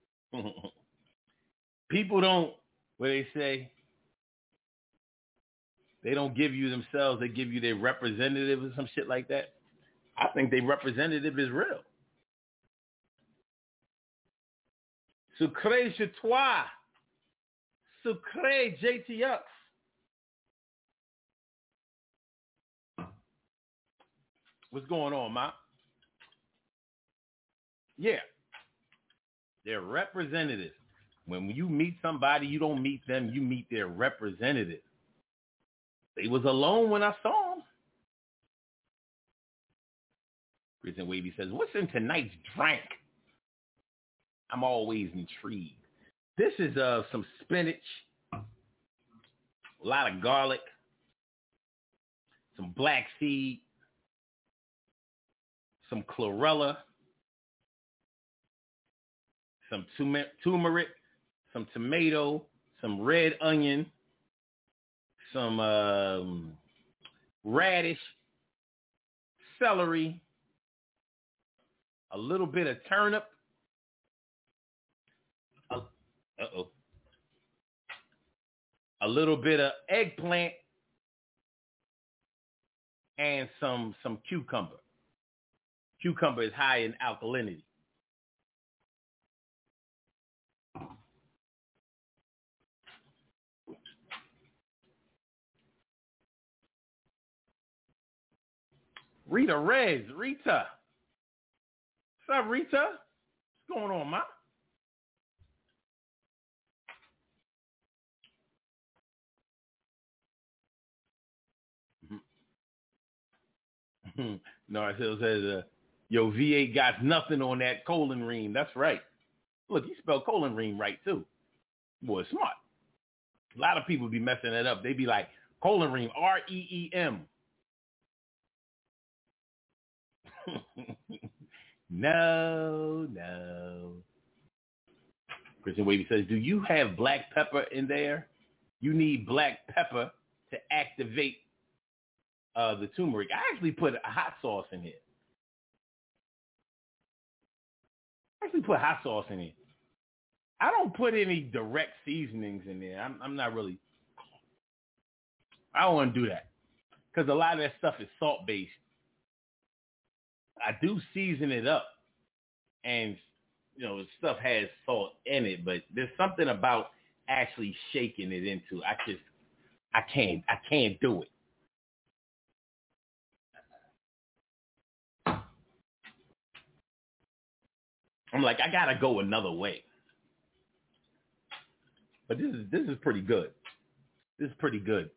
people don't, what they say, they don't give you themselves, they give you their representative or some shit like that. I think their representative is real. Sucré chez toi. Sucré J T X. What's going on, Ma? Yeah. They're representatives. When you meet somebody, you don't meet them, you meet their representative. They was alone when I saw them. Prison Wavy says, what's in tonight's drink? I'm always intrigued. This is uh, some spinach, a lot of garlic, some black seed, some chlorella, some tum- turmeric, some tomato, some red onion, some um, radish, celery, a little bit of turnip. Uh, uh-oh. A little bit of eggplant and some some cucumber. Cucumber is high in alkalinity. Rita Rez, Rita. What's up, Rita? What's going on, ma? Narcil says, uh, yo, V A got nothing on that colon ream. That's right. Look, he spelled colon ream right, too. Boy, smart. A lot of people be messing it up. They be like, colon ream, R E E M. no, no. Christian Wavy says, do you have black pepper in there? You need black pepper to activate uh, the turmeric. I actually put a hot sauce in here. I actually put hot sauce in here. I don't put any direct seasonings in there. I'm, I'm not really. I don't want to do that because a lot of that stuff is salt-based. I do season it up, and you know, the stuff has salt in it, but there's something about actually shaking it into. I just, I can't, I can't do it. I'm like, I gotta go another way. But this is this is pretty good. This is pretty good.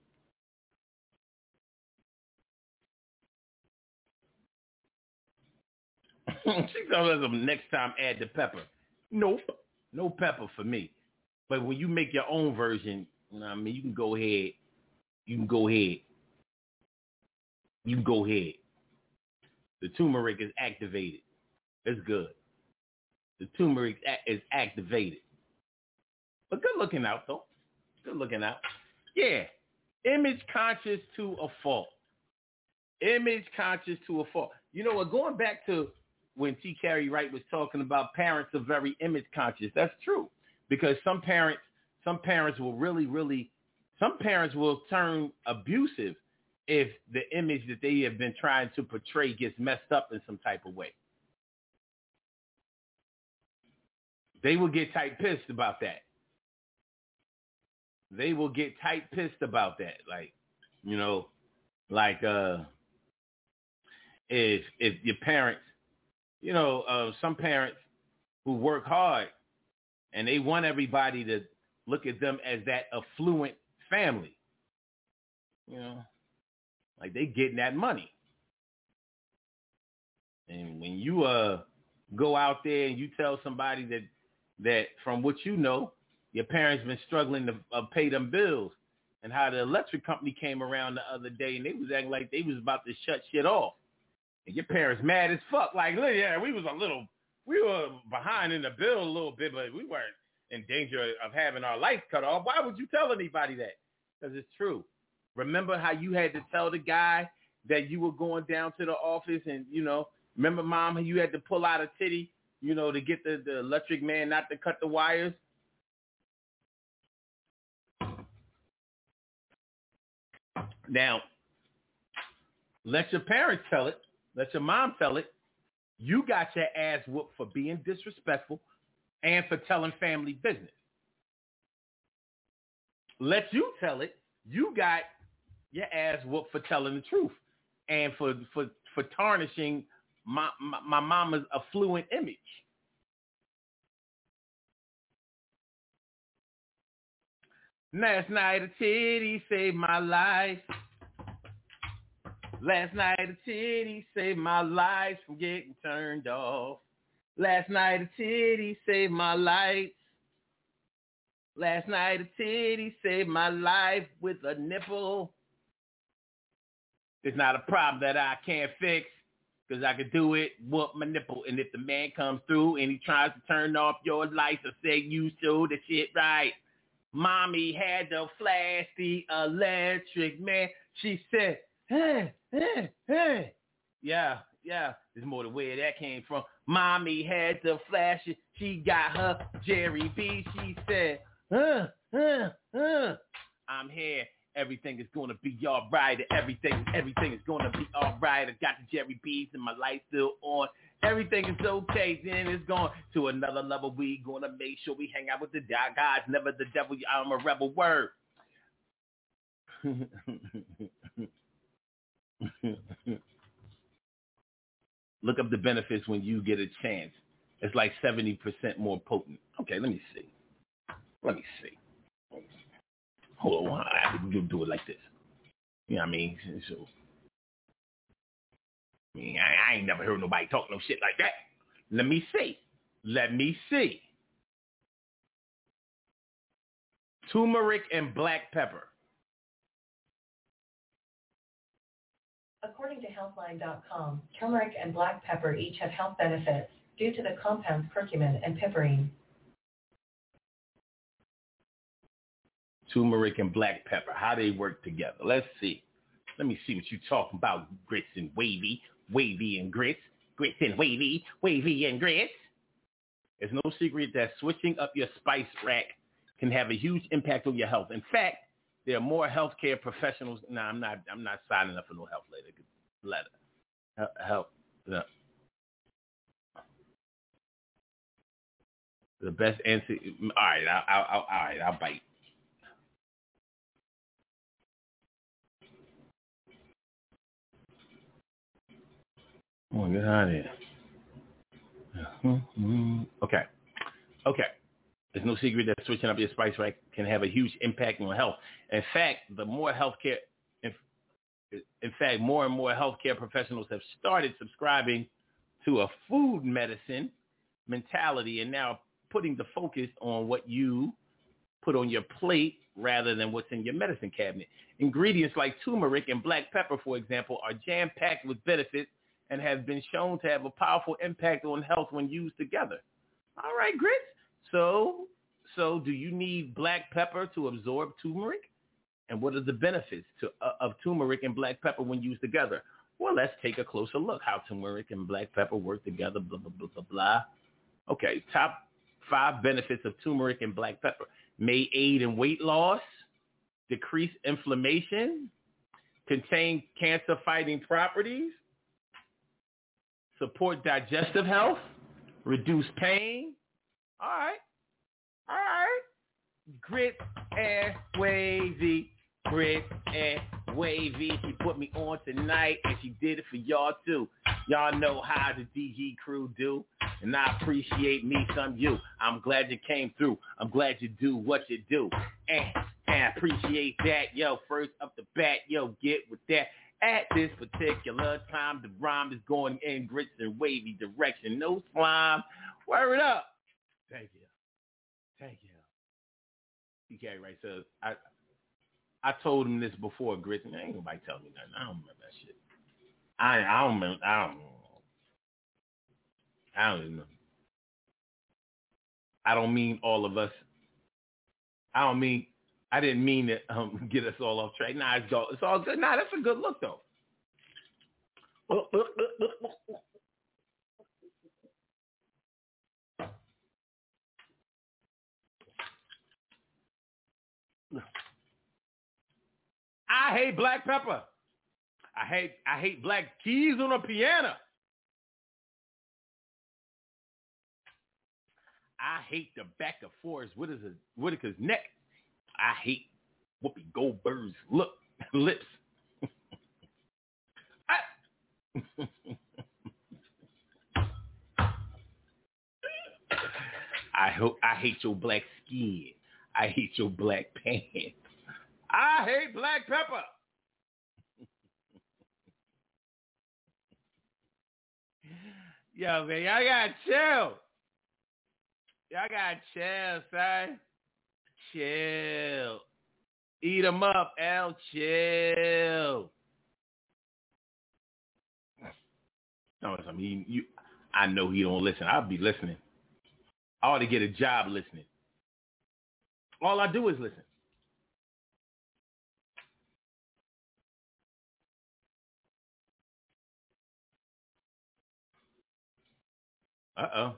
She tells us next time add the pepper. Nope, no pepper for me. But when you make your own version, you know what I mean, you can go ahead. You can go ahead. You can go ahead. The turmeric is activated. It's good. The turmeric is activated. But good looking out, though. Good looking out. Yeah. Image conscious to a fault. Image conscious to a fault. You know what? Going back to when T. Carey Wright was talking about parents are very image conscious. That's true. Because some parents, some parents will really, really, some parents will turn abusive if the image that they have been trying to portray gets messed up in some type of way. They will get tight pissed about that. They will get tight pissed about that. Like, you know, like uh, if if your parents, you know, uh, some parents who work hard and they want everybody to look at them as that affluent family, you know, like they getting that money. And when you uh go out there and you tell somebody that that from what you know, your parents been struggling to uh, pay them bills, and how the electric company came around the other day and they was acting like they was about to shut shit off. And your parents mad as fuck. Like, look, yeah, we was a little, we were behind in the bill a little bit, but we weren't in danger of having our lights cut off. Why would you tell anybody that? Because it's true. Remember how you had to tell the guy that you were going down to the office and, you know, remember, Mom, how you had to pull out a titty, you know, to get the, the electric man not to cut the wires? Now, let your parents tell it. Let your mom tell it. You got your ass whooped for being disrespectful and for telling family business. Let you tell it. You got your ass whooped for telling the truth and for for, for tarnishing my, my, my mama's affluent image. Last night a titty saved my life. Last night a titty saved my life from getting turned off. Last night a titty saved my life. Last night a titty saved my life with a nipple. It's not a problem that I can't fix, because I could do it, whoop my nipple. And if the man comes through and he tries to turn off your lights or say you showed the shit right, Mommy had to flash the electric man. She said, hey, hey, hey. Yeah, yeah. There's more to where that came from. Mommy had to flash it. She got her Jerry B. She said, uh, uh, uh. I'm here. Everything is going to be all right. Everything, everything is going to be all right. I got the Jerry B's and my lights still on. Everything is okay. Then it's going to another level. We going to make sure we hang out with the guys. Never the devil. I'm a rebel. Word. Look up the benefits when you get a chance. It's like seventy percent more potent. Okay, let me see. Let me see. Hold on, I have to do it like this. You know what I mean? So, I mean, I, I ain't never heard nobody talk no shit like that. Let me see. Let me see. Turmeric and black pepper. According to Healthline dot com, turmeric and black pepper each have health benefits due to the compounds curcumin and piperine. Turmeric and black pepper, how they work together. Let's see. Let me see what you're talking about, grits and wavy, wavy and grits, grits and wavy, wavy and grits. It's no secret that switching up your spice rack can have a huge impact on your health. In fact, there are more healthcare professionals. No, I'm not. I'm not signing up for no health letter. Letter. Help. No. The best answer. All right. I'll, I'll, I'll, all right. I'll bite. Oh, get out of here. Okay. Okay. There's no secret that switching up your spice rack can have a huge impact on health. In fact, the more healthcare, in, in fact, more and more healthcare professionals have started subscribing to a food medicine mentality and now putting the focus on what you put on your plate rather than what's in your medicine cabinet. Ingredients like turmeric and black pepper, for example, are jam-packed with benefits and have been shown to have a powerful impact on health when used together. All right, grits. So, so do you need black pepper to absorb turmeric? And what are the benefits to, uh, of turmeric and black pepper when used together? Well, let's take a closer look how turmeric and black pepper work together, blah, blah, blah, blah, blah. Okay, top five benefits of turmeric and black pepper. May aid in weight loss, decrease inflammation, contain cancer-fighting properties, support digestive health, reduce pain. All right. All right. Grit and wavy. Grit and wavy. She put me on tonight, and she did it for y'all, too. Y'all know how the D G crew do, and I appreciate me some you. I'm glad you came through. I'm glad you do what you do. And, and I appreciate that. Yo, first up the bat, yo, get with that. At this particular time, the rhyme is going in grits and wavy direction. No slime. Word up. Thank you. Thank you. P K right says, I I told him this before, grits, and ain't nobody telling me nothing. I don't remember that shit. I I don't remember. I don't I don't even know. I don't mean all of us. I don't mean I didn't mean to um, get us all off track. Nah, it's all, it's all good. Nah, that's a good look, though. I hate black pepper. I hate I hate black keys on a piano. I hate the back of Forrest Whitaker's neck. I hate Whoopi Goldberg's look lips. I, I hope I hate your black skin. I hate your black pants. I hate black pepper. Yo, man, y'all gotta chill. Y'all gotta chill, son. Chill. Eat 'em up, L. Chill. No, I mean, you. I know he don't listen. I'll be listening. I ought to get a job listening. All I do is listen. Uh-oh.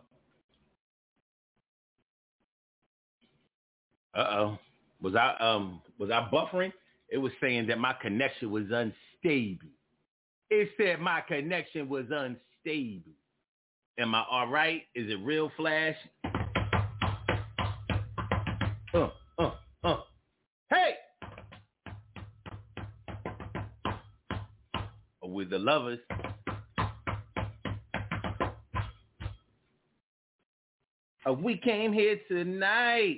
Uh-oh. Was I um was I buffering? It was saying that my connection was unstable. It said my connection was unstable. Am I all right? Is it real, Flash? Uh, uh, uh. Hey! With the lovers. Uh, we came here tonight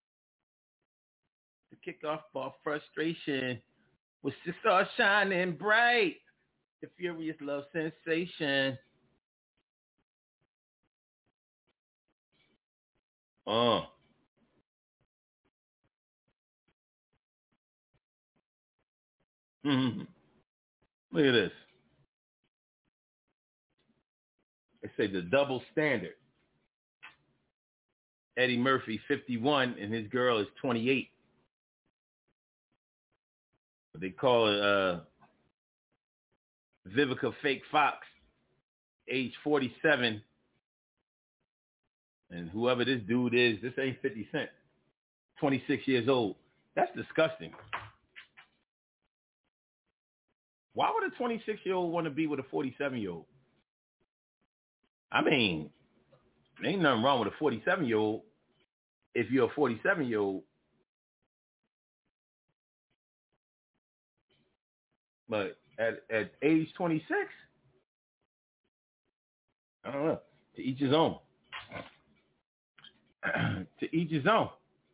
to kick off our frustration with stars shining bright. The furious love sensation. Uh. Mm-hmm. Look at this. say the double standard. Eddie Murphy, fifty-one, and his girl is twenty-eight. They call it uh, Vivica Fake Fox, age forty-seven. And whoever this dude is, this ain't fifty Cent, twenty-six years old. That's disgusting. Why would a twenty-six-year-old want to be with a forty-seven-year-old? I mean, there ain't nothing wrong with a forty-seven-year-old if you're a forty-seven-year-old. But at, at age twenty-six, I don't know. To each his own. To each his own.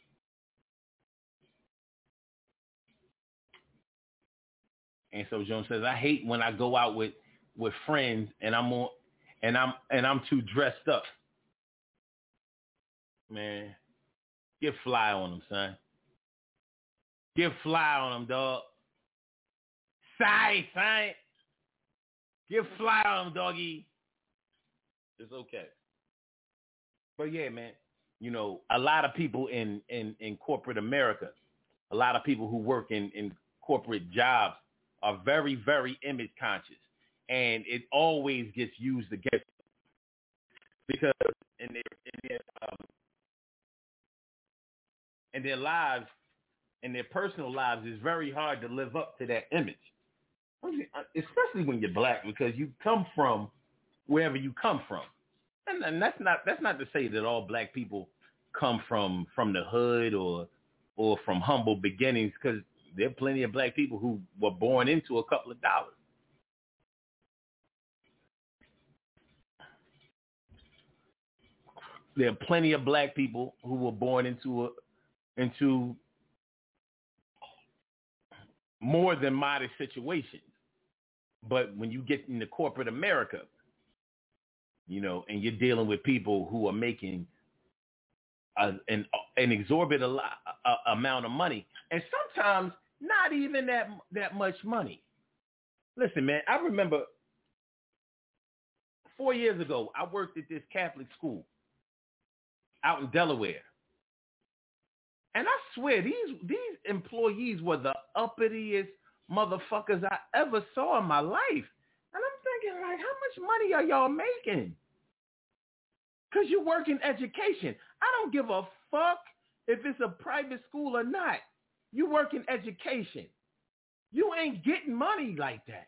And so Jones says, I hate when I go out with, with friends and I'm on and I'm and I'm too dressed up. Man, get fly on them, son. Get fly on them, dog. Sigh, son. Get fly on them, doggy. It's okay. But yeah, man, you know, a lot of people in, in, in corporate America, a lot of people who work in, in corporate jobs are very, very image conscious. And it always gets used against them. Because in their, in their, um, in their lives, in their personal lives, it's very hard to live up to that image. Especially when you're black, because you come from wherever you come from. And, and that's not that's not to say that all black people come from from the hood or or from humble beginnings, because there are plenty of black people who were born into a couple of dollars. There are plenty of black people who were born into a, into more than modest situations. But when you get into corporate America, you know, and you're dealing with people who are making a, an, an exorbitant a, a, amount of money, and sometimes not even that that much money. Listen, man, I remember four years ago, I worked at this Catholic school out in Delaware. And I swear, these these employees were the uppitiest motherfuckers I ever saw in my life. And I'm thinking, like, how much money are y'all making? Because you work in education. I don't give a fuck if it's a private school or not. You work in education. You ain't getting money like that.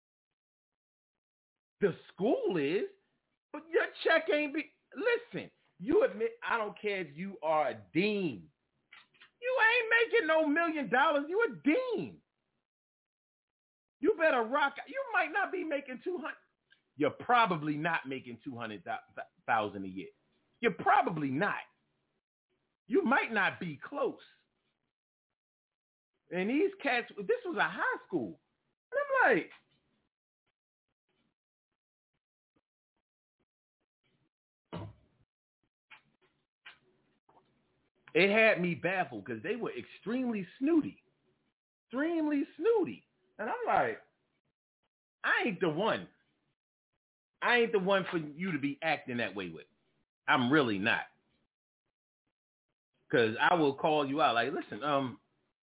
The school is, but your check ain't be. Listen, you admit, I don't care if you are a dean. You ain't making no million dollars. You a dean. You better rock. You might not be making two hundred. You're probably not making two hundred thousand a year. You're probably not. You might not be close. And these cats, this was a high school. And I'm like, it had me baffled because they were extremely snooty. Extremely snooty. And I'm like, I ain't the one. I ain't the one for you to be acting that way with. I'm really not. Because I will call you out like, listen, um,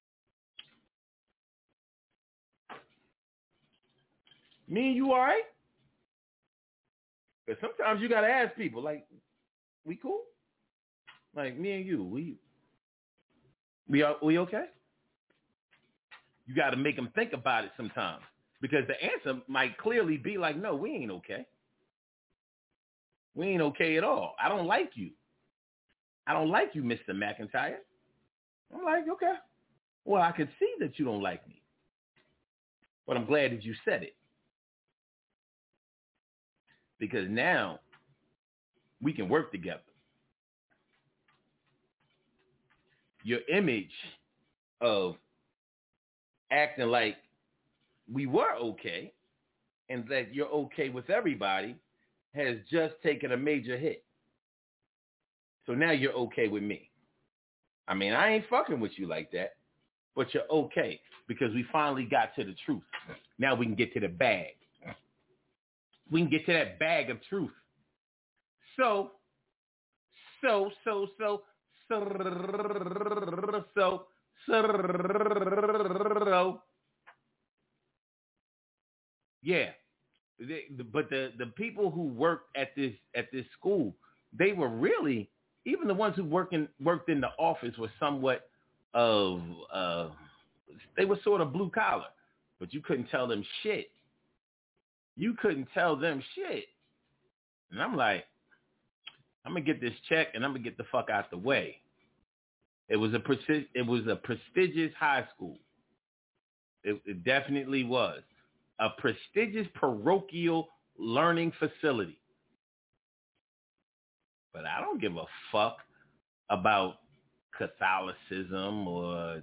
me and you all right? Because sometimes you got to ask people, like, we cool? Like, me and you, we we are, we okay? You got to make them think about it sometimes, because the answer might clearly be like, no, we ain't okay. We ain't okay at all. I don't like you. I don't like you, Mister McIntyre. I'm like, okay. Well, I could see that you don't like me, but I'm glad that you said it, because now we can work together. Your image of acting like we were okay and that you're okay with everybody has just taken a major hit. So now you're okay with me. I mean, I ain't fucking with you like that, but you're okay because we finally got to the truth. Now we can get to the bag. We can get to that bag of truth So, so, so, so, so, so, so, yeah. They, but the, the people who worked at this at this school, they were really, even the ones who work in, worked in the office were somewhat of, uh, they were sort of blue collar, but you couldn't tell them shit. You couldn't tell them shit. And I'm like, I'm going to get this check and I'm going to get the fuck out the way. It was a presti- it was a prestigious high school. It, it definitely was. A prestigious parochial learning facility. But I don't give a fuck about Catholicism or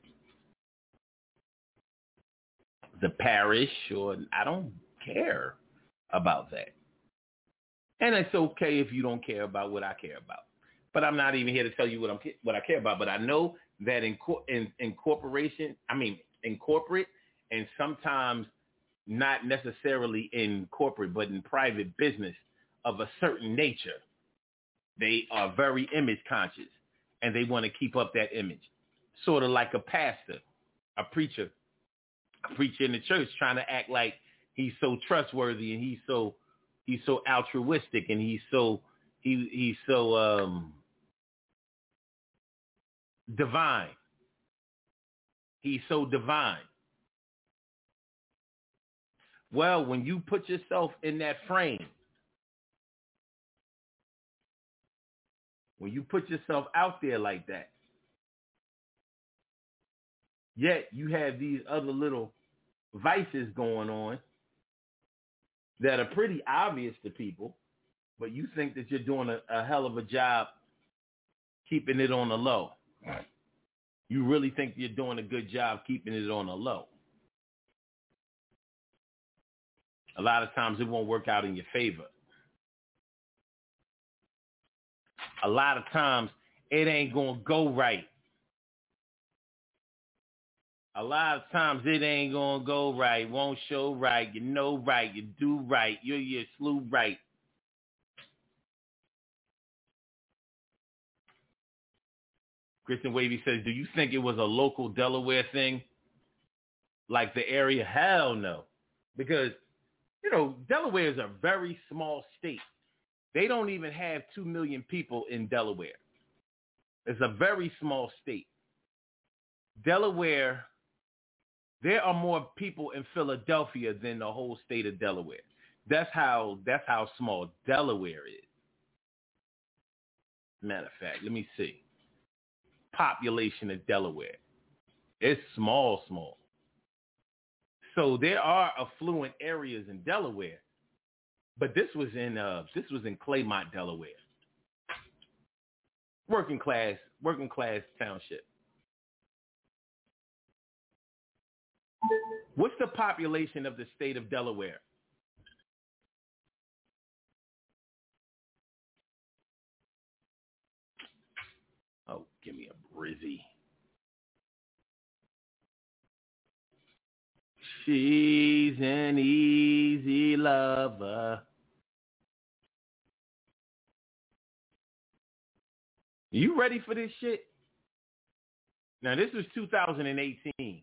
the parish, or I don't care about that. And it's okay if you don't care about what I care about. But I'm not even here to tell you what I'm what I care about. But I know that in in, in corporation, I mean in corporate, and sometimes not necessarily in corporate, but in private business of a certain nature, they are very image conscious, and they want to keep up that image. Sort of like a pastor, a preacher, a preacher in the church trying to act like he's so trustworthy and he's so he's so altruistic and he's so he he's so um, divine. He's so divine. Well, when you put yourself in that frame, when you put yourself out there like that, yet you have these other little vices going on that are pretty obvious to people, but you think that you're doing a, a hell of a job keeping it on the low. You really think you're doing a good job keeping it on the low. A lot of times it won't work out in your favor. A lot of times it ain't going to go right. A lot of times it ain't going to go right, won't show right, you know right, you do right, you're your slew right. Kristen Wavy says, do you think it was a local Delaware thing? Like the area? Hell no. Because, you know, Delaware is a very small state. They don't even have two million people in Delaware. It's a very small state. Delaware, there are more people in Philadelphia than the whole state of Delaware. That's how, that's how small Delaware is. Matter of fact, let me see. Population of Delaware. It's small, small. So there are affluent areas in Delaware, but this was in uh, this was in Claymont, Delaware. Working class, working class township. What's the population of the state of Delaware? Oh, give me a Brizzy. She's an easy lover. You ready for this shit? Now, this was two thousand eighteen.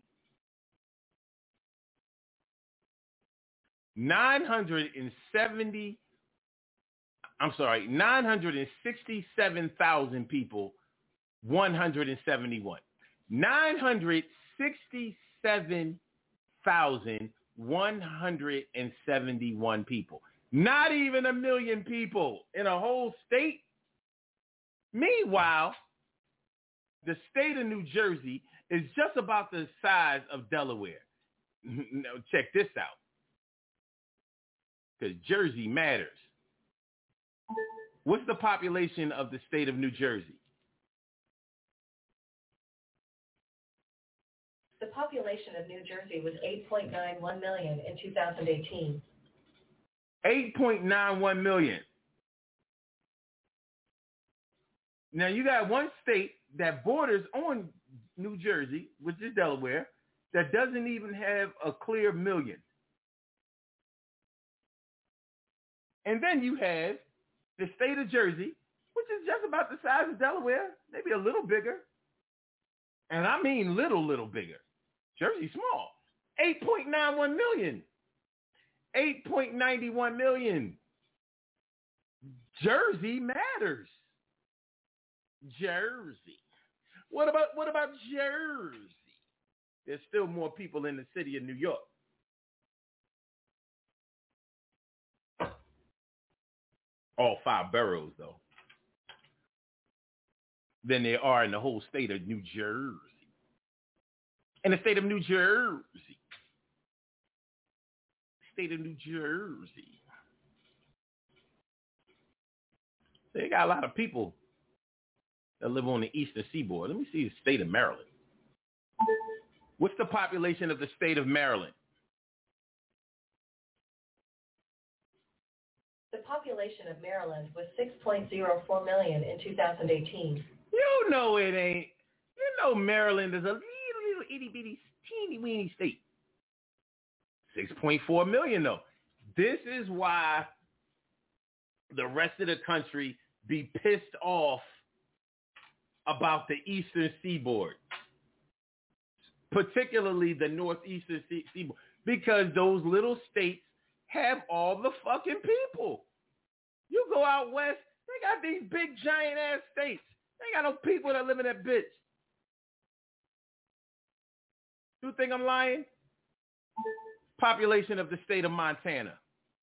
nine hundred seventy, I'm sorry, nine hundred sixty-seven thousand people, one hundred seventy-one. nine hundred sixty-seven thousand, one hundred seventy-one people. Not even a million people in a whole state. Meanwhile, the state of New Jersey is just about the size of Delaware. Now, check this out. Because Jersey matters. What's the population of the state of New Jersey? The population of New Jersey was eight point nine one million in two thousand eighteen. eight point nine one million. Now, you got one state that borders on New Jersey, which is Delaware, that doesn't even have a clear million. And then you have the state of Jersey, which is just about the size of Delaware, maybe a little bigger. And I mean little, little bigger. Jersey's small. eight point nine one million. eight point nine one million. Jersey matters. Jersey. What about what about Jersey? There's still more people in the city of New York. All five boroughs, though, than there are in the whole state of New Jersey. In the state of New Jersey. State of New Jersey. They got a lot of people that live on the eastern seaboard. Let me see the state of Maryland. What's the population of the state of Maryland? The population of Maryland was six point zero four million in two thousand eighteen. You know it ain't. You know Maryland is a little, little itty-bitty, teeny-weeny state. six point four million, though. This is why the rest of the country be pissed off about the eastern seaboard, particularly the northeastern seaboard, because those little states have all the fucking people. You go out west, they got these big giant ass states. They got no people that live in that bitch. You think I'm lying? Population of the state of Montana.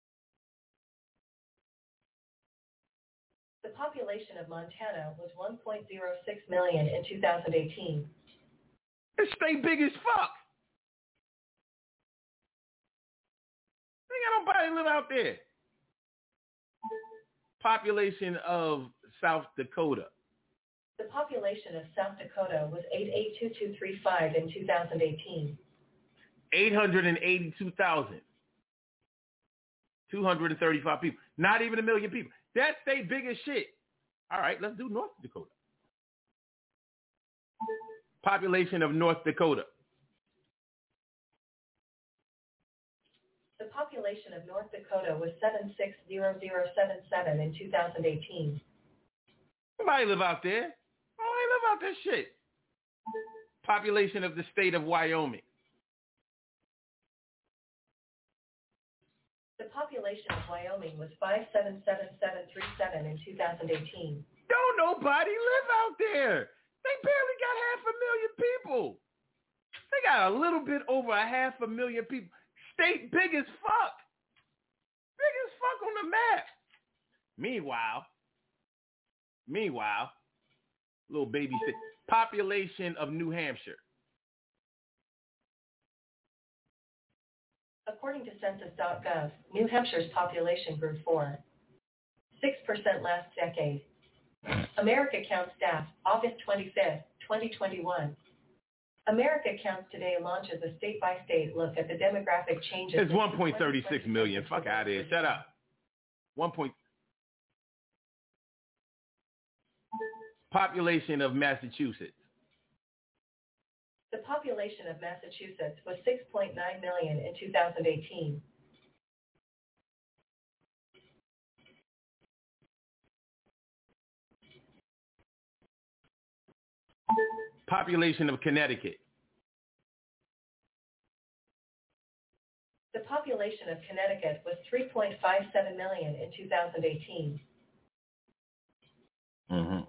The population of Montana was one point zero six million in two thousand eighteen. This state big as fuck. They got nobody live out there. Population of South Dakota. The population of South Dakota was eight eight two two three five in two thousand eighteen. eight hundred eighty-two thousand two hundred thirty-five people. Not even a million people. That state big as shit. All right, let's do North Dakota. Population of North Dakota. The population of North Dakota was seven six zero zero seven seven in two thousand eighteen. Nobody live out there. Nobody live out there shit. Population of the state of Wyoming. The population of Wyoming was five seven seven seven three seven in two thousand eighteen. Don't nobody live out there. They barely got half a million people. They got a little bit over a half a million people. State big as fuck. Big as fuck on the map. Meanwhile, meanwhile, little baby state. Population of New Hampshire. According to census dot gov, New Hampshire's population grew four point six percent last decade. America Counts Stats, August twenty-fifth, twenty twenty-one. America Counts Today launches a state-by-state look at the demographic changes. It's one point three six million. Fuck out of here. Shut up. One point. Population of Massachusetts. The population of Massachusetts was six point nine million in two thousand eighteen. Population of Connecticut. The population of Connecticut was three point five seven million in two thousand eighteen. Mm-hmm.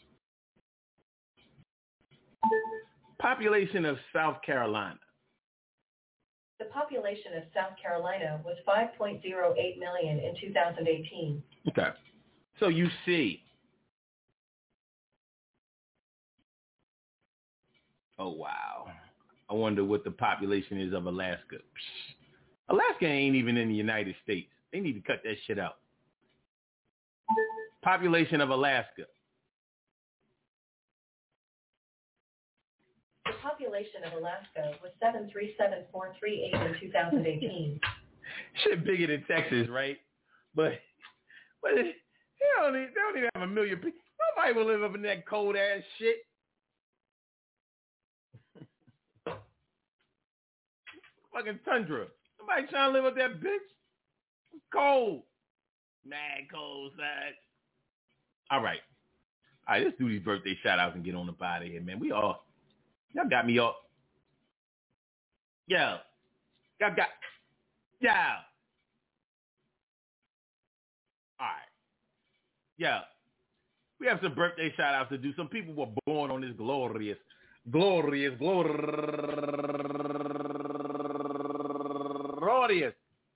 Population of South Carolina. The population of South Carolina was five point zero eight million in two thousand eighteen. Okay. So you see. Oh, wow. I wonder what the population is of Alaska. Psh. Alaska ain't even in the United States. They need to cut that shit out. Population of Alaska. The population of Alaska was seven three seven four three eight in two thousand eighteen. Shit bigger than Texas, right? But but they don't, even, they don't even have a million people. Nobody will live up in that cold ass shit. Fucking tundra. Somebody trying to live up that bitch. It's cold. Mad cold, son. All right. All right, let's do these birthday shout-outs and get on up out of here, man. We all, y'all got me all. Yeah. Y'all got, yeah. All right. Yeah. We have some birthday shout-outs to do. Some people were born on this glorious, glorious, glorious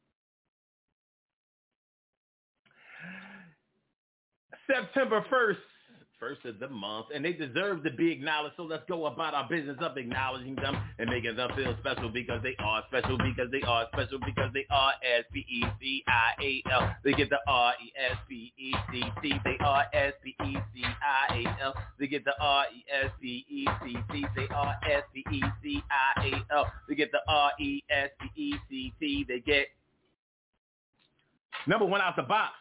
September first, first of the month, and they deserve to be acknowledged, so let's go about our business of acknowledging them and making them feel special because they are special, because they are special, because they are S P E C I A L. They get the R E S P E C T. They are S P E C I A L. They get the R E S P E C T. They are S P E C I A L. They get the R E S P E C T. They get number one out the box.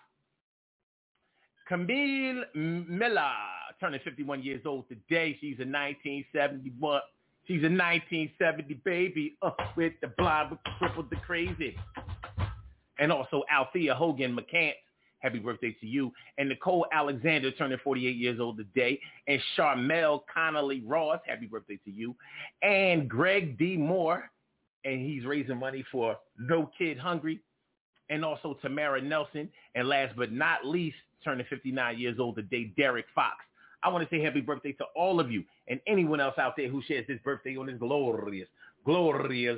Camille Miller, turning fifty-one years old today. She's a nineteen seventy-one. She's a nineteen seventy baby, uh, with the blind, with the crippled, the crazy. And also Althea Hogan McCants, happy birthday to you. And Nicole Alexander, turning forty-eight years old today. And Charmel Connolly Ross, happy birthday to you. And Greg D. Moore, and he's raising money for No Kid Hungry. And also Tamara Nelson. And last but not least, turning fifty-nine years old today, Derek Fox. I want to say happy birthday to all of you and anyone else out there who shares his birthday on this glorious, glorious,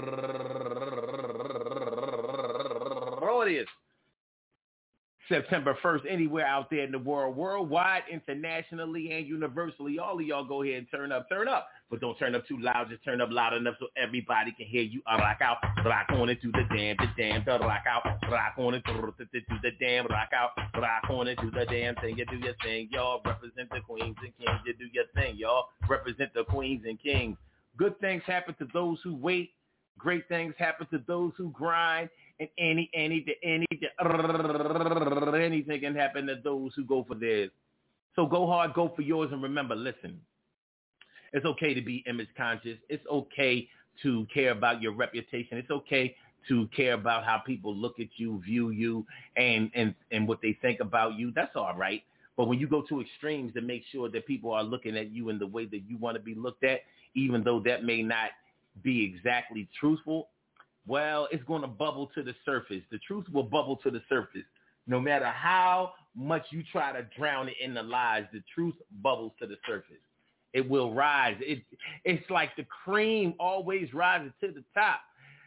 glorious September first, anywhere out there in the world, worldwide, internationally, and universally. All of y'all go ahead and turn up, turn up. But don't turn up too loud. Just turn up loud enough so everybody can hear you. I rock out, rock on it to the damn, the damn, the rock out, rock on it to the damn, rock out, rock on it to the damn thing. You do your thing, y'all. Represent the queens and kings. You do your thing, y'all. Represent the queens and kings. Good things happen to those who wait. Great things happen to those who grind. And any, any, the, any, the, anything can happen to those who go for theirs. So go hard, go for yours, and remember, listen, it's okay to be image conscious. It's okay to care about your reputation. It's okay to care about how people look at you, view you, and, and, and what they think about you. That's all right. But when you go to extremes to make sure that people are looking at you in the way that you want to be looked at, even though that may not be exactly truthful, well, it's going to bubble to the surface. The truth will bubble to the surface. No matter how much you try to drown it in the lies, the truth bubbles to the surface. It will rise. It, it's like the cream always rises to the top.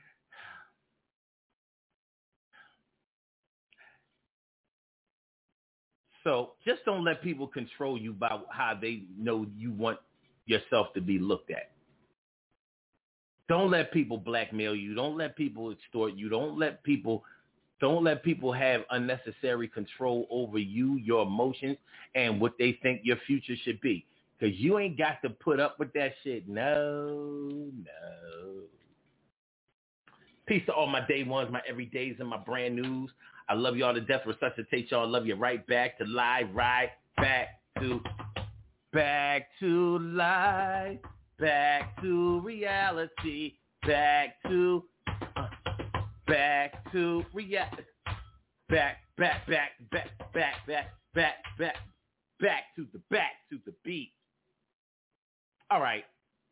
So just don't let people control you by how they know you want yourself to be looked at. Don't let people blackmail you. Don't let people extort you. Don't let people don't let people have unnecessary control over you, your emotions, and what they think your future should be. Because you ain't got to put up with that shit. No, no. Peace to all my day ones, my everydays, and my brand news. I love y'all to death. Resuscitate y'all. Love you right back to live, right back to, back to life. Back to reality, back to, uh, back to reality, back, back, back, back, back, back, back, back, back to the back to the beat. All right.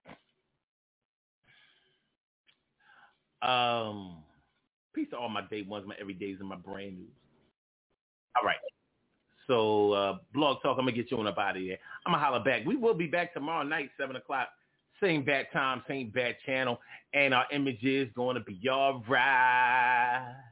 Um, peace to all my day ones, my everydays, and my brand news. All right. So, uh, Blog Talk, I'm going to get you on up out of here. I'm going to holler back. We will be back tomorrow night, seven o'clock. Same bad time, same bad channel, and our image is going to be all right.